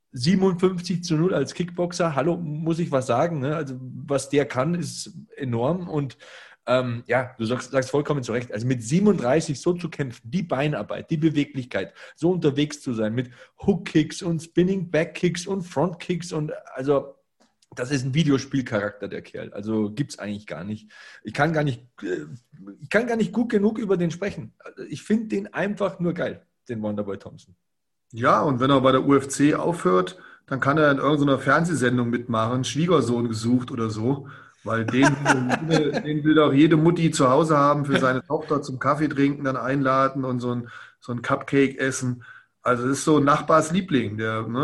57-0 als Kickboxer, hallo, muss ich was sagen, ne? Also was der kann, ist enorm und du sagst vollkommen zu Recht, also mit 37 so zu kämpfen, die Beinarbeit, die Beweglichkeit, so unterwegs zu sein mit Hook-Kicks und Spinning-Back-Kicks und Front-Kicks und also das ist ein Videospielcharakter, der Kerl, also gibt es eigentlich gar nicht. Ich kann gar nicht gut genug über den sprechen. Ich finde den einfach nur geil, den Wonderboy Thompson. Ja, und wenn er bei der UFC aufhört, dann kann er in irgendeiner Fernsehsendung mitmachen, Schwiegersohn gesucht oder so, weil den will doch jede Mutti zu Hause haben, für seine Tochter zum Kaffee trinken, dann einladen und so ein Cupcake essen. Also das ist so ein Nachbarsliebling,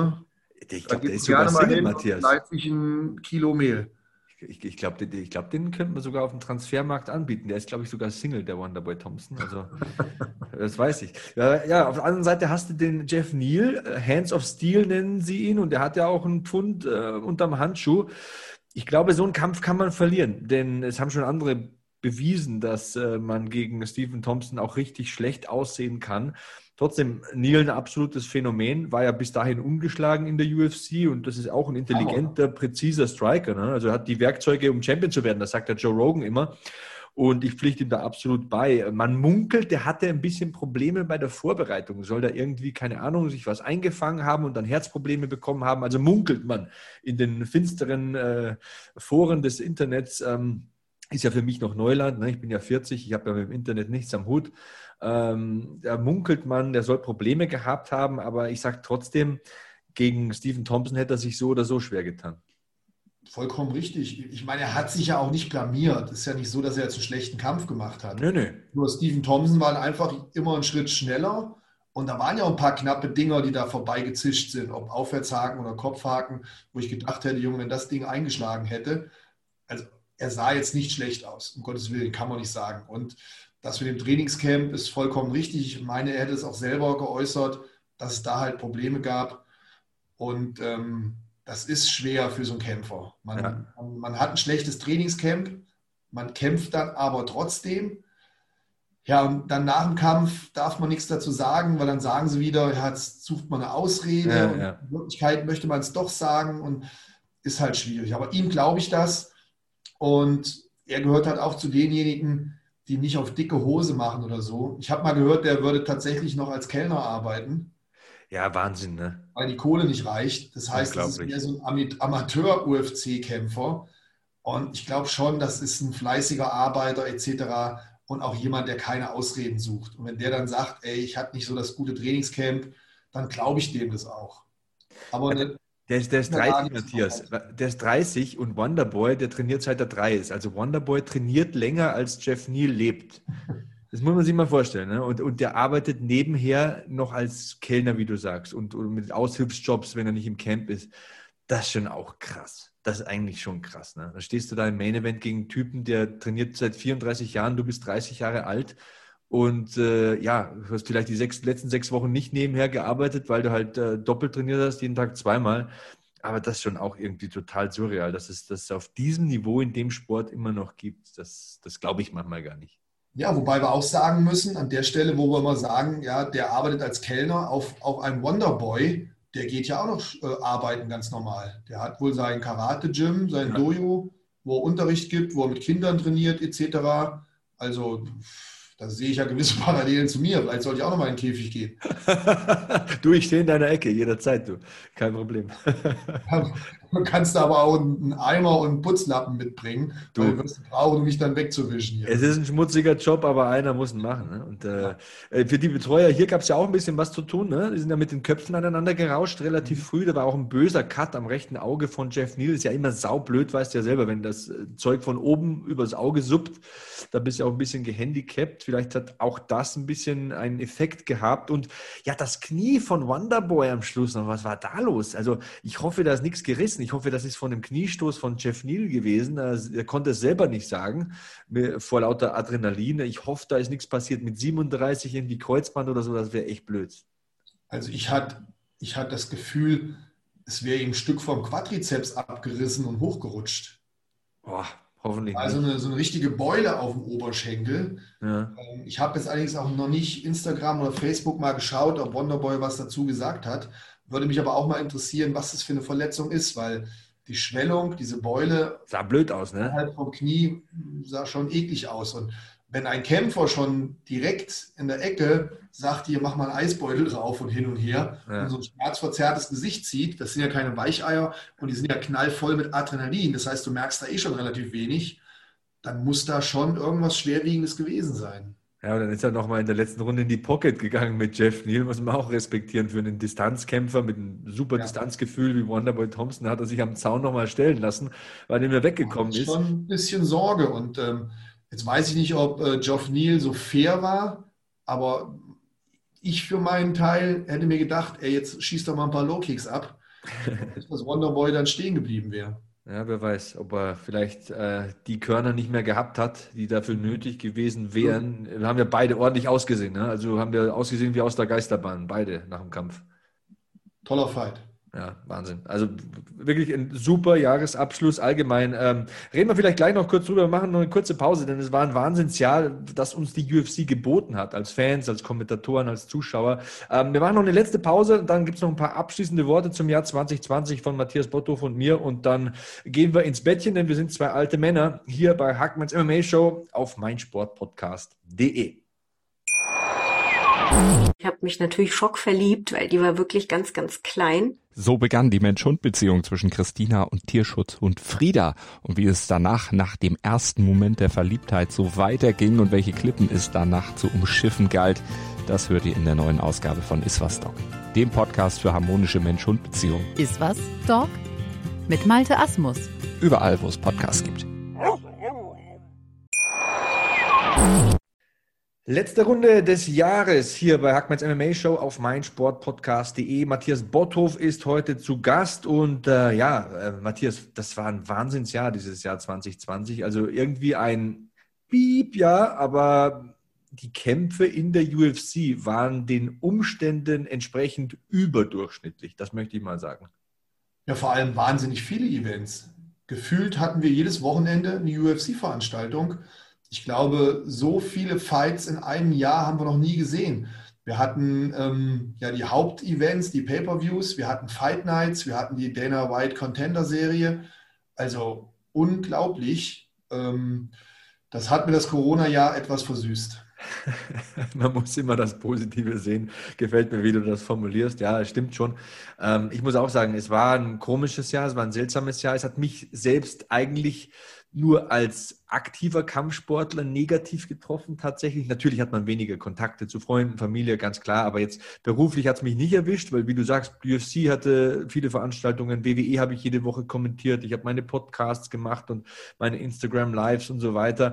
Ich glaube, der ist sogar Single, Matthias. Leipzig ein Kilo Mehl. Ich glaube, den könnten wir sogar auf dem Transfermarkt anbieten. Der ist, glaube ich, sogar Single, der Wonderboy Thompson. Also, das weiß ich. Ja, auf der anderen Seite hast du den Jeff Neal, Hands of Steel nennen sie ihn, und der hat ja auch einen Pfund unterm Handschuh. Ich glaube, so einen Kampf kann man verlieren, denn es haben schon andere bewiesen, dass man gegen Stephen Thompson auch richtig schlecht aussehen kann. Trotzdem, Neal ein absolutes Phänomen, war ja bis dahin ungeschlagen in der UFC und das ist auch ein intelligenter, präziser Striker. Ne? Also er hat die Werkzeuge, um Champion zu werden, das sagt der Joe Rogan immer. Und ich pflichte ihm da absolut bei. Man munkelt, der hatte ein bisschen Probleme bei der Vorbereitung. Soll da irgendwie, keine Ahnung, sich was eingefangen haben und dann Herzprobleme bekommen haben. Also munkelt man in den finsteren Foren des Internets. Ist ja für mich noch Neuland. Ne? Ich bin ja 40, ich habe ja mit dem Internet nichts am Hut. Da munkelt man, der soll Probleme gehabt haben, aber ich sage trotzdem, gegen Stephen Thompson hätte er sich so oder so schwer getan. Vollkommen richtig. Ich meine, er hat sich ja auch nicht blamiert. Es ist ja nicht so, dass er jetzt einen schlechten Kampf gemacht hat. Nee. Nur Stephen Thompson war einfach immer einen Schritt schneller und da waren ja auch ein paar knappe Dinger, die da vorbeigezischt sind, ob Aufwärtshaken oder Kopfhaken, wo ich gedacht hätte, Junge, wenn das Ding eingeschlagen hätte. Also er sah jetzt nicht schlecht aus, um Gottes Willen, kann man nicht sagen. Und das mit dem Trainingscamp ist vollkommen richtig. Ich meine, er hätte es auch selber geäußert, dass es da halt Probleme gab. Und das ist schwer für so einen Kämpfer. Man hat ein schlechtes Trainingscamp, man kämpft dann aber trotzdem. Ja, und dann nach dem Kampf darf man nichts dazu sagen, weil dann sagen sie wieder, ja, jetzt sucht man eine Ausrede. Ja. Und in Wirklichkeit möchte man es doch sagen und ist halt schwierig. Aber ihm glaube ich das. Und er gehört halt auch zu denjenigen, die nicht auf dicke Hose machen oder so. Ich habe mal gehört, der würde tatsächlich noch als Kellner arbeiten. Ja, Wahnsinn, ne? Weil die Kohle nicht reicht. Das heißt, das ist mehr so ein Amateur-UFC-Kämpfer. Und ich glaube schon, das ist ein fleißiger Arbeiter etc. und auch jemand, der keine Ausreden sucht. Und wenn der dann sagt, ey, ich hatte nicht so das gute Trainingscamp, dann glaube ich dem das auch. Aber der ist 30, Matthias. Der ist 30 und Wonderboy, der trainiert seit er 3 ist. Also Wonderboy trainiert länger, als Jeff Neal lebt. Das muss man sich mal vorstellen. Ne? Und der arbeitet nebenher noch als Kellner, wie du sagst, und mit Aushilfsjobs, wenn er nicht im Camp ist. Das ist schon auch krass. Das ist eigentlich schon krass. Ne? Da stehst du da im Main Event gegen einen Typen, der trainiert seit 34 Jahren, du bist 30 Jahre alt und du hast vielleicht die letzten 6 Wochen nicht nebenher gearbeitet, weil du halt doppelt trainiert hast, jeden Tag 2-mal. Aber das ist schon auch irgendwie total surreal, dass es das auf diesem Niveau in dem Sport immer noch gibt. Das glaube ich manchmal gar nicht. Ja, wobei wir auch sagen müssen, an der Stelle, wo wir mal sagen, ja, der arbeitet als Kellner auf einem Wonderboy, der geht ja auch noch arbeiten ganz normal. Der hat wohl sein Karate-Gym, sein Dojo, wo er Unterricht gibt, wo er mit Kindern trainiert etc. Also da sehe ich ja gewisse Parallelen zu mir. Vielleicht sollte ich auch noch mal in den Käfig gehen. Du, ich stehe in deiner Ecke jederzeit, du. Kein Problem. Du kannst aber auch einen Eimer und einen Putzlappen mitbringen, Du. weil du wirst brauchen, um mich dann wegzuwischen hier. Es ist ein schmutziger Job, aber einer muss ihn machen. Ne? Und für die Betreuer, hier gab es ja auch ein bisschen was zu tun. Ne? Die sind ja mit den Köpfen aneinander gerauscht, relativ früh. Da war auch ein böser Cut am rechten Auge von Jeff Neal. Ist ja immer saublöd, weißt du ja selber, wenn das Zeug von oben übers Auge suppt, da bist du auch ein bisschen gehandicapt. Vielleicht hat auch das ein bisschen einen Effekt gehabt. Und ja, das Knie von Wonderboy am Schluss noch, was war da los? Also ich hoffe, da ist nichts gerissen. Ich hoffe, das ist von dem Kniestoß von Jeff Neal gewesen. Er konnte es selber nicht sagen, vor lauter Adrenalin. Ich hoffe, da ist nichts passiert mit 37 irgendwie Kreuzband oder so. Das wäre echt blöd. Also ich hatte das Gefühl, es wäre ihm ein Stück vom Quadrizeps abgerissen und hochgerutscht. Boah, hoffentlich Also nicht. so eine richtige Beule auf dem Oberschenkel. Ja. Ich habe jetzt allerdings auch noch nicht Instagram oder Facebook mal geschaut, ob Wonderboy was dazu gesagt hat. Würde mich aber auch mal interessieren, was das für eine Verletzung ist, weil die Schwellung, diese Beule Sah blöd aus, ne? halt vom Knie sah schon eklig aus. Und wenn ein Kämpfer schon direkt in der Ecke sagt, hier mach mal einen Eisbeutel drauf und hin und her Ja. und so ein schmerzverzerrtes Gesicht zieht, das sind ja keine Weicheier und die sind ja knallvoll mit Adrenalin. Das heißt, du merkst da eh schon relativ wenig. Dann muss da schon irgendwas Schwerwiegendes gewesen sein. Ja, und dann ist er nochmal in der letzten Runde in die Pocket gegangen mit Jeff Neal, muss man auch respektieren für einen Distanzkämpfer mit einem super Ja. Distanzgefühl wie Wonderboy Thompson. Hat er sich am Zaun nochmal stellen lassen, weil er mir weggekommen Das ist. schon ein bisschen Sorge. Und jetzt weiß ich nicht, ob Geoff Neal so fair war, aber ich für meinen Teil hätte mir gedacht, ey, jetzt schießt doch mal ein paar Low-Kicks ab, dass Wonderboy dann stehen geblieben wäre. Ja, wer weiß, ob er vielleicht die Körner nicht mehr gehabt hat, die dafür nötig gewesen wären. Wir haben ja beide ordentlich ausgesehen, ne? Also haben wir ausgesehen wie aus der Geisterbahn, beide nach dem Kampf. Toller Fight. Ja, Wahnsinn. Also wirklich ein super Jahresabschluss allgemein. Reden wir vielleicht gleich noch kurz drüber, wir machen noch eine kurze Pause, denn es war ein Wahnsinnsjahr, das uns die UFC geboten hat, als Fans, als Kommentatoren, als Zuschauer. Wir machen noch eine letzte Pause und dann gibt es noch ein paar abschließende Worte zum Jahr 2020 von Matthias Botthoff und mir und dann gehen wir ins Bettchen, denn wir sind zwei alte Männer hier bei Hackmans MMA Show auf meinsportpodcast.de. Ich habe mich natürlich schockverliebt, weil die war wirklich ganz, ganz klein. So begann die Mensch-Hund-Beziehung zwischen Christina und Tierschutzhund Frieda. Und wie es danach, nach dem ersten Moment der Verliebtheit, so weiterging und welche Klippen es danach zu umschiffen galt, das hört ihr in der neuen Ausgabe von Iswas Dog, dem Podcast für harmonische Mensch-Hund-Beziehungen. Iswas, Dog? Mit Malte Asmus. Überall, wo es Podcasts gibt. Letzte Runde des Jahres hier bei Hackmans MMA Show auf meinsportpodcast.de. Matthias Botthoff ist heute zu Gast und Matthias, das war ein Wahnsinnsjahr dieses Jahr 2020. Also irgendwie ein Piep-Jahr, aber die Kämpfe in der UFC waren den Umständen entsprechend überdurchschnittlich. Das möchte ich mal sagen. Ja, vor allem wahnsinnig viele Events. Gefühlt hatten wir jedes Wochenende eine UFC-Veranstaltung. Ich glaube, so viele Fights in einem Jahr haben wir noch nie gesehen. Wir hatten die Hauptevents, die Pay-Per-Views, wir hatten Fight Nights, wir hatten die Dana White Contender-Serie. Also unglaublich. Das hat mir das Corona-Jahr etwas versüßt. Man muss immer das Positive sehen. Gefällt mir, wie du das formulierst. Ja, stimmt schon. Ich muss auch sagen, es war ein komisches Jahr, es war ein seltsames Jahr. Es hat mich selbst eigentlich nur als aktiver Kampfsportler negativ getroffen tatsächlich. Natürlich hat man weniger Kontakte zu Freunden, Familie, ganz klar. Aber jetzt beruflich hat es mich nicht erwischt, weil wie du sagst, UFC hatte viele Veranstaltungen, WWE habe ich jede Woche kommentiert. Ich habe meine Podcasts gemacht und meine Instagram-Lives und so weiter.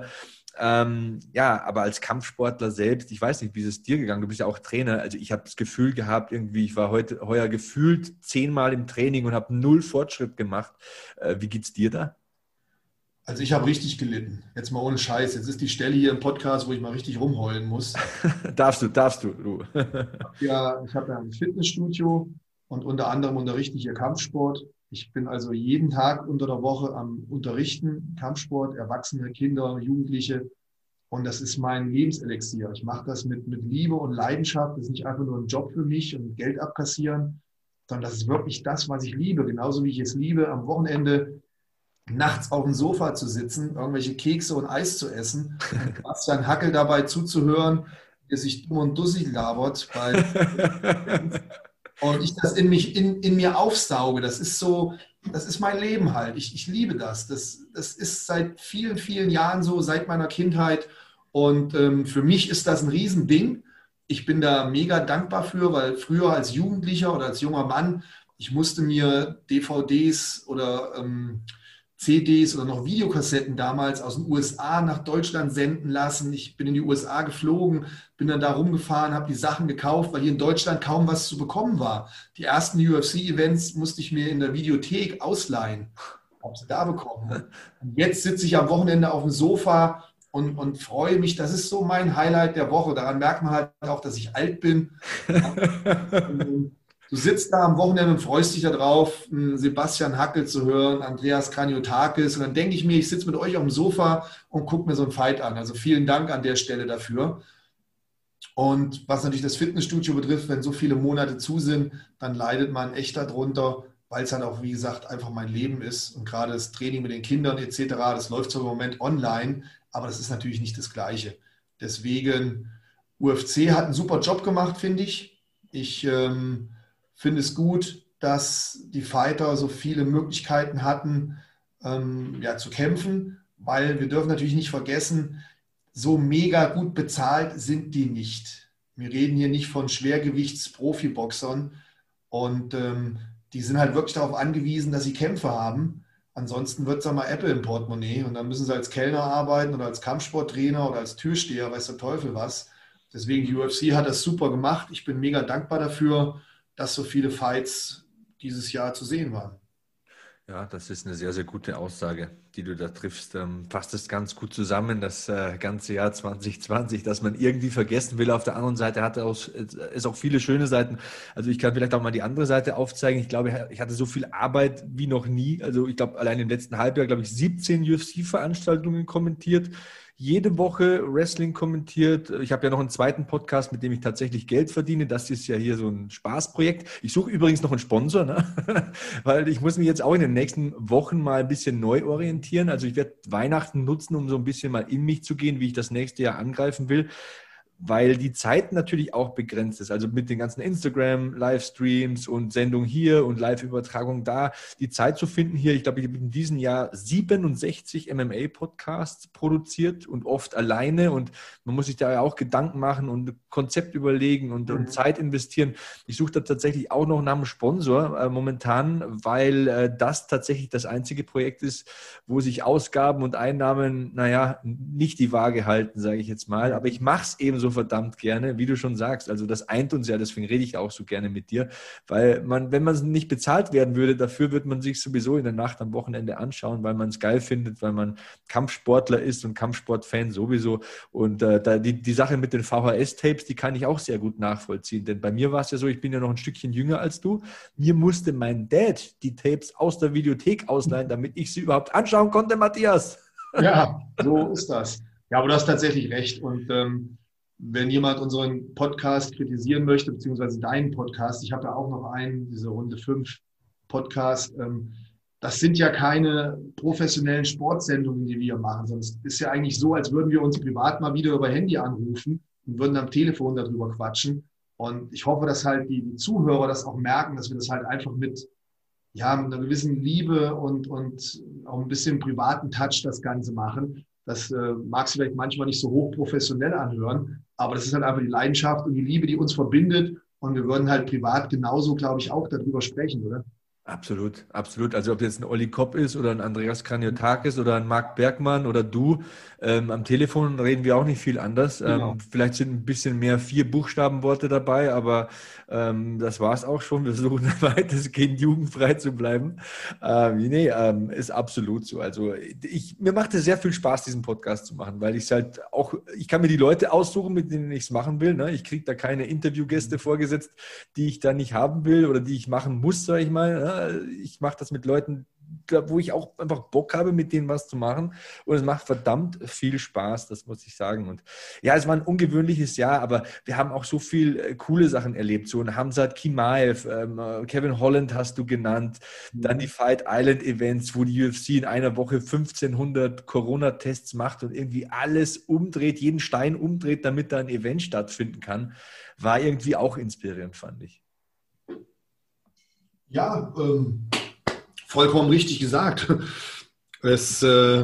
Aber als Kampfsportler selbst, ich weiß nicht, wie ist es dir gegangen? Du bist ja auch Trainer. Also ich habe das Gefühl gehabt, irgendwie, ich war heuer gefühlt 10-mal im Training und habe 0 Fortschritt gemacht. Wie geht's dir da? Also ich habe richtig gelitten. Jetzt mal ohne Scheiß. Jetzt ist die Stelle hier im Podcast, wo ich mal richtig rumheulen muss. Darfst du. Ich habe ja ein Fitnessstudio und unter anderem unterrichte ich hier Kampfsport. Ich bin also jeden Tag unter der Woche am Unterrichten, Kampfsport, Erwachsene, Kinder, Jugendliche. Und das ist mein Lebenselixier. Ich mache das mit Liebe und Leidenschaft. Das ist nicht einfach nur ein Job für mich und Geld abkassieren, sondern das ist wirklich das, was ich liebe. Genauso wie ich es liebe, am Wochenende nachts auf dem Sofa zu sitzen, irgendwelche Kekse und Eis zu essen und Bastian Hackel dabei zuzuhören, der sich dumm und dussig labert. und ich das in mir aufsauge. Das ist so, das ist mein Leben halt. Ich liebe das. Das ist seit vielen, vielen Jahren so, seit meiner Kindheit. Und für mich ist das ein Riesending. Ich bin da mega dankbar für, weil früher als Jugendlicher oder als junger Mann, ich musste mir DVDs oder CDs oder noch Videokassetten damals aus den USA nach Deutschland senden lassen. Ich bin in die USA geflogen, bin dann da rumgefahren, habe die Sachen gekauft, weil hier in Deutschland kaum was zu bekommen war. Die ersten UFC-Events musste ich mir in der Videothek ausleihen. Habe sie da bekommen. Und jetzt sitze ich am Wochenende auf dem Sofa und freue mich. Das ist so mein Highlight der Woche. Daran merkt man halt auch, dass ich alt bin. Du sitzt da am Wochenende und freust dich darauf, Sebastian Hackel zu hören, Andreas Kranjotakis. Und dann denke ich mir, ich sitze mit euch auf dem Sofa und gucke mir so einen Fight an. Also vielen Dank an der Stelle dafür. Und was natürlich das Fitnessstudio betrifft, wenn so viele Monate zu sind, dann leidet man echt darunter, weil es halt auch, wie gesagt, einfach mein Leben ist. Und gerade das Training mit den Kindern etc., das läuft so im Moment online, aber das ist natürlich nicht das Gleiche. Deswegen, UFC hat einen super Job gemacht, finde ich. Ich finde es gut, dass die Fighter so viele Möglichkeiten hatten, zu kämpfen, weil wir dürfen natürlich nicht vergessen, so mega gut bezahlt sind die nicht. Wir reden hier nicht von Schwergewichts-Profiboxern und die sind halt wirklich darauf angewiesen, dass sie Kämpfe haben. Ansonsten wird es dann mal Apple im Portemonnaie und dann müssen sie als Kellner arbeiten oder als Kampfsporttrainer oder als Türsteher, weiß der Teufel was. Deswegen, die UFC hat das super gemacht. Ich bin mega dankbar dafür, dass so viele Fights dieses Jahr zu sehen waren. Ja, das ist eine sehr, sehr gute Aussage, die du da triffst. Fasst es ganz gut zusammen, das ganze Jahr 2020, dass man irgendwie vergessen will. Auf der anderen Seite es auch viele schöne Seiten. Also ich kann vielleicht auch mal die andere Seite aufzeigen. Ich glaube, ich hatte so viel Arbeit wie noch nie. Also ich glaube, allein im letzten Halbjahr, glaube ich, 17 UFC-Veranstaltungen kommentiert. Jede Woche Wrestling kommentiert. Ich habe ja noch einen zweiten Podcast, mit dem ich tatsächlich Geld verdiene. Das ist ja hier so ein Spaßprojekt. Ich suche übrigens noch einen Sponsor, ne? Weil ich muss mich jetzt auch in den nächsten Wochen mal ein bisschen neu orientieren. Also ich werde Weihnachten nutzen, um so ein bisschen mal in mich zu gehen, wie ich das nächste Jahr angreifen will. Weil die Zeit natürlich auch begrenzt ist. Also mit den ganzen Instagram-Livestreams und Sendungen hier und Live-Übertragung da, die Zeit zu finden hier. Ich glaube, ich habe in diesem Jahr 67 MMA-Podcasts produziert und oft alleine. Und man muss sich da ja auch Gedanken machen und ein Konzept überlegen und Zeit investieren. Ich suche da tatsächlich auch noch nach einem Sponsor momentan, weil das tatsächlich das einzige Projekt ist, wo sich Ausgaben und Einnahmen, nicht die Waage halten, sage ich jetzt mal. Aber ich mache es eben so verdammt gerne, wie du schon sagst. Also das eint uns ja, deswegen rede ich auch so gerne mit dir, weil wenn man nicht bezahlt werden würde, dafür wird man sich sowieso in der Nacht am Wochenende anschauen, weil man es geil findet, weil man Kampfsportler ist und Kampfsportfan sowieso. Und die Sache mit den VHS-Tapes, die kann ich auch sehr gut nachvollziehen, denn bei mir war es ja so, ich bin ja noch ein Stückchen jünger als du. Mir musste mein Dad die Tapes aus der Videothek ausleihen, damit ich sie überhaupt anschauen konnte, Matthias. Ja, so ist das. Ja, aber du hast tatsächlich recht. Und wenn jemand unseren Podcast kritisieren möchte, beziehungsweise deinen Podcast, ich habe ja auch noch einen, diese Runde 5 Podcast, das sind ja keine professionellen Sportsendungen, die wir machen, sondern es ist ja eigentlich so, als würden wir uns privat mal wieder über Handy anrufen und würden am Telefon darüber quatschen. Und ich hoffe, dass halt die Zuhörer das auch merken, dass wir das halt einfach mit einer gewissen Liebe und auch ein bisschen privaten Touch das Ganze machen. Das mag sich vielleicht manchmal nicht so hochprofessionell anhören, aber das ist halt einfach die Leidenschaft und die Liebe, die uns verbindet. Und wir würden halt privat genauso, glaube ich, auch darüber sprechen, oder? Absolut, absolut. Also ob jetzt ein Olli Kopp ist oder ein Andreas Kranjotakis oder ein Marc Bergmann oder du, am Telefon reden wir auch nicht viel anders. Genau. Vielleicht sind ein bisschen mehr 4 Buchstabenworte dabei, aber das war es auch schon. Wir versuchen weitestgehend jugendfrei zu bleiben. Ist absolut so. Also mir macht es sehr viel Spaß, diesen Podcast zu machen, weil ich kann mir die Leute aussuchen, mit denen ich es machen will. Ne? Ich kriege da keine Interviewgäste vorgesetzt, die ich da nicht haben will oder die ich machen muss, sage ich mal. Ne? Ich mache das mit Leuten, wo ich auch einfach Bock habe, mit denen was zu machen. Und es macht verdammt viel Spaß, das muss ich sagen. Und ja, es war ein ungewöhnliches Jahr, aber wir haben auch so viel coole Sachen erlebt. So ein Hamzat Chimaev, Kevin Holland hast du genannt, dann die Fight Island Events, wo die UFC in einer Woche 1500 Corona-Tests macht und irgendwie alles umdreht, jeden Stein umdreht, damit da ein Event stattfinden kann, war irgendwie auch inspirierend, fand ich. Ja, vollkommen richtig gesagt. Es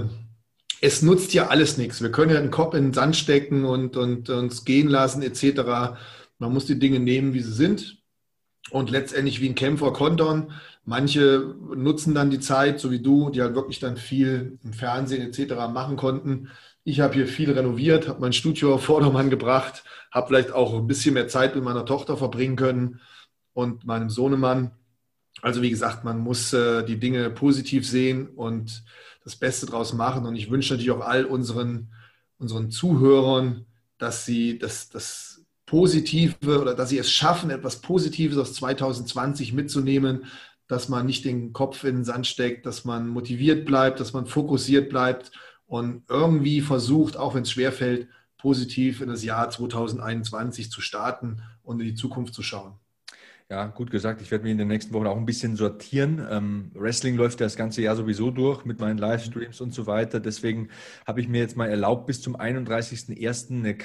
nutzt ja alles nichts. Wir können ja den Kopf in den Sand stecken und uns gehen lassen etc. Man muss die Dinge nehmen, wie sie sind und letztendlich wie ein Kämpfer kontern. Manche nutzen dann die Zeit, so wie du, die halt wirklich dann viel im Fernsehen etc. machen konnten. Ich habe hier viel renoviert, habe mein Studio auf Vordermann gebracht, habe vielleicht auch ein bisschen mehr Zeit mit meiner Tochter verbringen können und meinem Sohnemann. Also wie gesagt, man muss die Dinge positiv sehen und das Beste draus machen. Und ich wünsche natürlich auch all unseren Zuhörern, dass sie das Positive oder dass sie es schaffen, etwas Positives aus 2020 mitzunehmen, dass man nicht den Kopf in den Sand steckt, dass man motiviert bleibt, dass man fokussiert bleibt und irgendwie versucht, auch wenn es schwerfällt, positiv in das Jahr 2021 zu starten und in die Zukunft zu schauen. Ja, gut gesagt. Ich werde mich in den nächsten Wochen auch ein bisschen sortieren. Wrestling läuft ja das ganze Jahr sowieso durch mit meinen Livestreams und so weiter. Deswegen habe ich mir jetzt mal erlaubt, bis zum 31.01. eine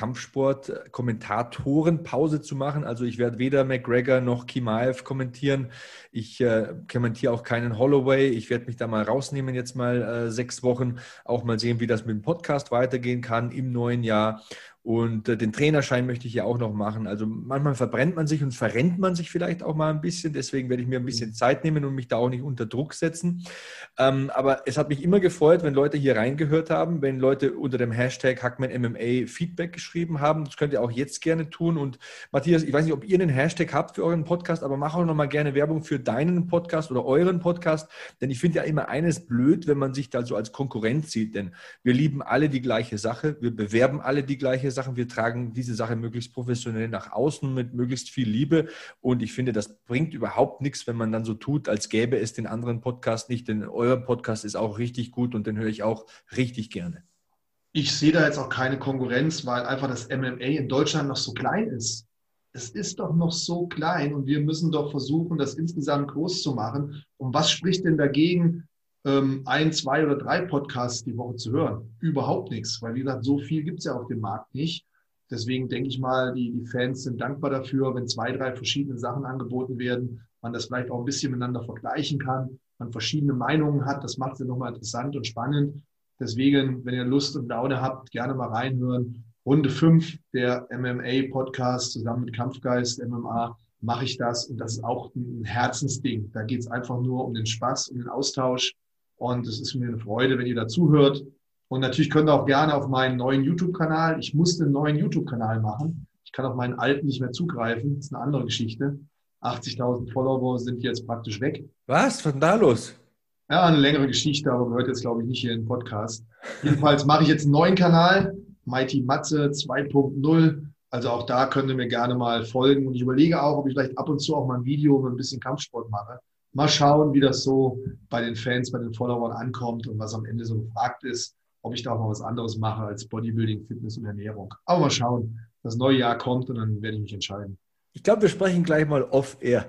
Kampfsport-Kommentatorenpause zu machen. Also ich werde weder McGregor noch Chimaev kommentieren. Ich kommentiere auch keinen Holloway. Ich werde mich da mal rausnehmen, jetzt mal 6 Wochen. Auch mal sehen, wie das mit dem Podcast weitergehen kann im neuen Jahr. Und den Trainerschein möchte ich ja auch noch machen. Also manchmal verbrennt man sich und verrennt man sich vielleicht auch mal ein bisschen. Deswegen werde ich mir ein bisschen Zeit nehmen und mich da auch nicht unter Druck setzen. Aber es hat mich immer gefreut, wenn Leute hier reingehört haben, wenn Leute unter dem Hashtag HackmanMMA Feedback geschrieben haben. Das könnt ihr auch jetzt gerne tun. Und Matthias, ich weiß nicht, ob ihr einen Hashtag habt für euren Podcast, aber mach auch noch mal gerne Werbung für deinen Podcast oder euren Podcast. Denn ich finde ja immer eines blöd, wenn man sich da so als Konkurrent sieht. Denn wir lieben alle die gleiche Sache. Wir bewerben alle die gleiche Sachen. Wir tragen diese Sache möglichst professionell nach außen mit möglichst viel Liebe und ich finde, das bringt überhaupt nichts, wenn man dann so tut, als gäbe es den anderen Podcast nicht, denn euer Podcast ist auch richtig gut und den höre ich auch richtig gerne. Ich sehe da jetzt auch keine Konkurrenz, weil einfach das MMA in Deutschland noch so klein ist. Es ist doch noch so klein und wir müssen doch versuchen, das insgesamt groß zu machen. Und was spricht denn dagegen, 1, 2 oder 3 Podcasts die Woche zu hören? Überhaupt nichts, weil wie gesagt, so viel gibt es ja auf dem Markt nicht. Deswegen denke ich mal, die Fans sind dankbar dafür, wenn 2, 3 verschiedene Sachen angeboten werden, man das vielleicht auch ein bisschen miteinander vergleichen kann, man verschiedene Meinungen hat, das macht es ja nochmal interessant und spannend. Deswegen, wenn ihr Lust und Laune habt, gerne mal reinhören. Runde 5 der MMA-Podcast zusammen mit Kampfgeist MMA mache ich das und das ist auch ein Herzensding. Da geht es einfach nur um den Spaß, um den Austausch. Und es ist mir eine Freude, wenn ihr dazuhört. Und natürlich könnt ihr auch gerne auf meinen neuen YouTube-Kanal. Ich musste einen neuen YouTube-Kanal machen. Ich kann auf meinen alten nicht mehr zugreifen. Das ist eine andere Geschichte. 80.000 Follower sind jetzt praktisch weg. Was ist denn da los? Ja, eine längere Geschichte, aber gehört jetzt, glaube ich, nicht hier in den Podcast. Jedenfalls mache ich jetzt einen neuen Kanal, Mighty Matze 2.0. Also auch da könnt ihr mir gerne mal folgen. Und ich überlege auch, ob ich vielleicht ab und zu auch mal ein Video mit ein bisschen Kampfsport mache. Mal schauen, wie das so bei den Fans, bei den Followern ankommt und was am Ende so gefragt ist, ob ich da auch mal was anderes mache als Bodybuilding, Fitness und Ernährung. Aber mal schauen, das neue Jahr kommt und dann werde ich mich entscheiden. Ich glaube, wir sprechen gleich mal off-air.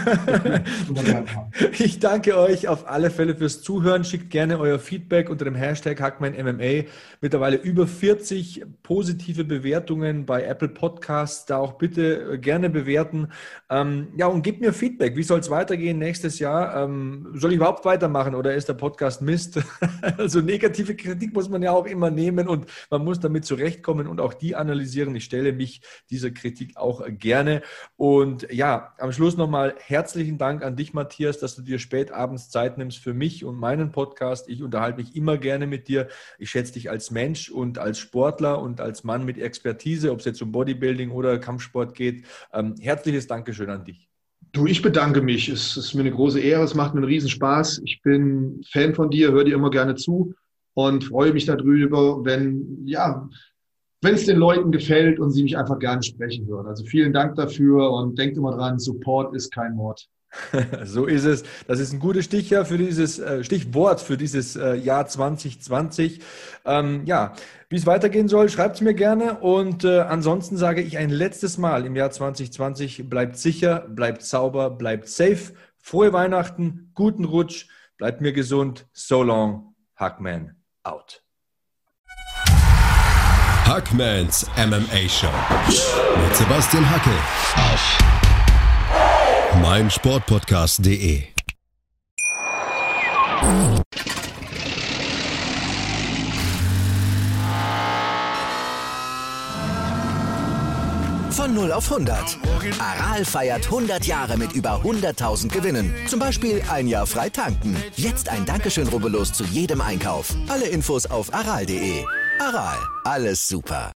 Ich danke euch auf alle Fälle fürs Zuhören. Schickt gerne euer Feedback unter dem Hashtag HackmanMMA. Mittlerweile über 40 positive Bewertungen bei Apple Podcasts. Da auch bitte gerne bewerten. Ja, und gebt mir Feedback. Wie soll es weitergehen nächstes Jahr? Soll ich überhaupt weitermachen oder ist der Podcast Mist? Also negative Kritik muss man ja auch immer nehmen und man muss damit zurechtkommen und auch die analysieren. Ich stelle mich dieser Kritik auch gerne. Und ja, am Schluss nochmal herzlichen Dank an dich, Matthias, dass du dir spät abends Zeit nimmst für mich und meinen Podcast. Ich unterhalte mich immer gerne mit dir. Ich schätze dich als Mensch und als Sportler und als Mann mit Expertise, ob es jetzt um Bodybuilding oder Kampfsport geht. Herzliches Dankeschön an dich. Du, ich bedanke mich. Es ist mir eine große Ehre. Es macht mir einen Riesenspaß. Ich bin Fan von dir, höre dir immer gerne zu und freue mich darüber, wenn es den Leuten gefällt und sie mich einfach gerne sprechen hören. Also vielen Dank dafür und denkt immer dran, Support ist kein Mord. So ist es. Das ist ein gutes Stichwort für dieses Jahr 2020. Wie es weitergehen soll, schreibt es mir gerne. Und ansonsten sage ich ein letztes Mal im Jahr 2020, bleibt sicher, bleibt sauber, bleibt safe. Frohe Weihnachten, guten Rutsch, bleibt mir gesund. So long, Hackman out. Hackmans MMA Show mit Sebastian Hackel auf meinsportpodcast.de. Von 0 auf 100. Aral feiert 100 Jahre mit über 100.000 Gewinnen. Zum Beispiel ein Jahr frei tanken. Jetzt ein Dankeschön, rubbellos zu jedem Einkauf. Alle Infos auf aral.de. Aral, alles super.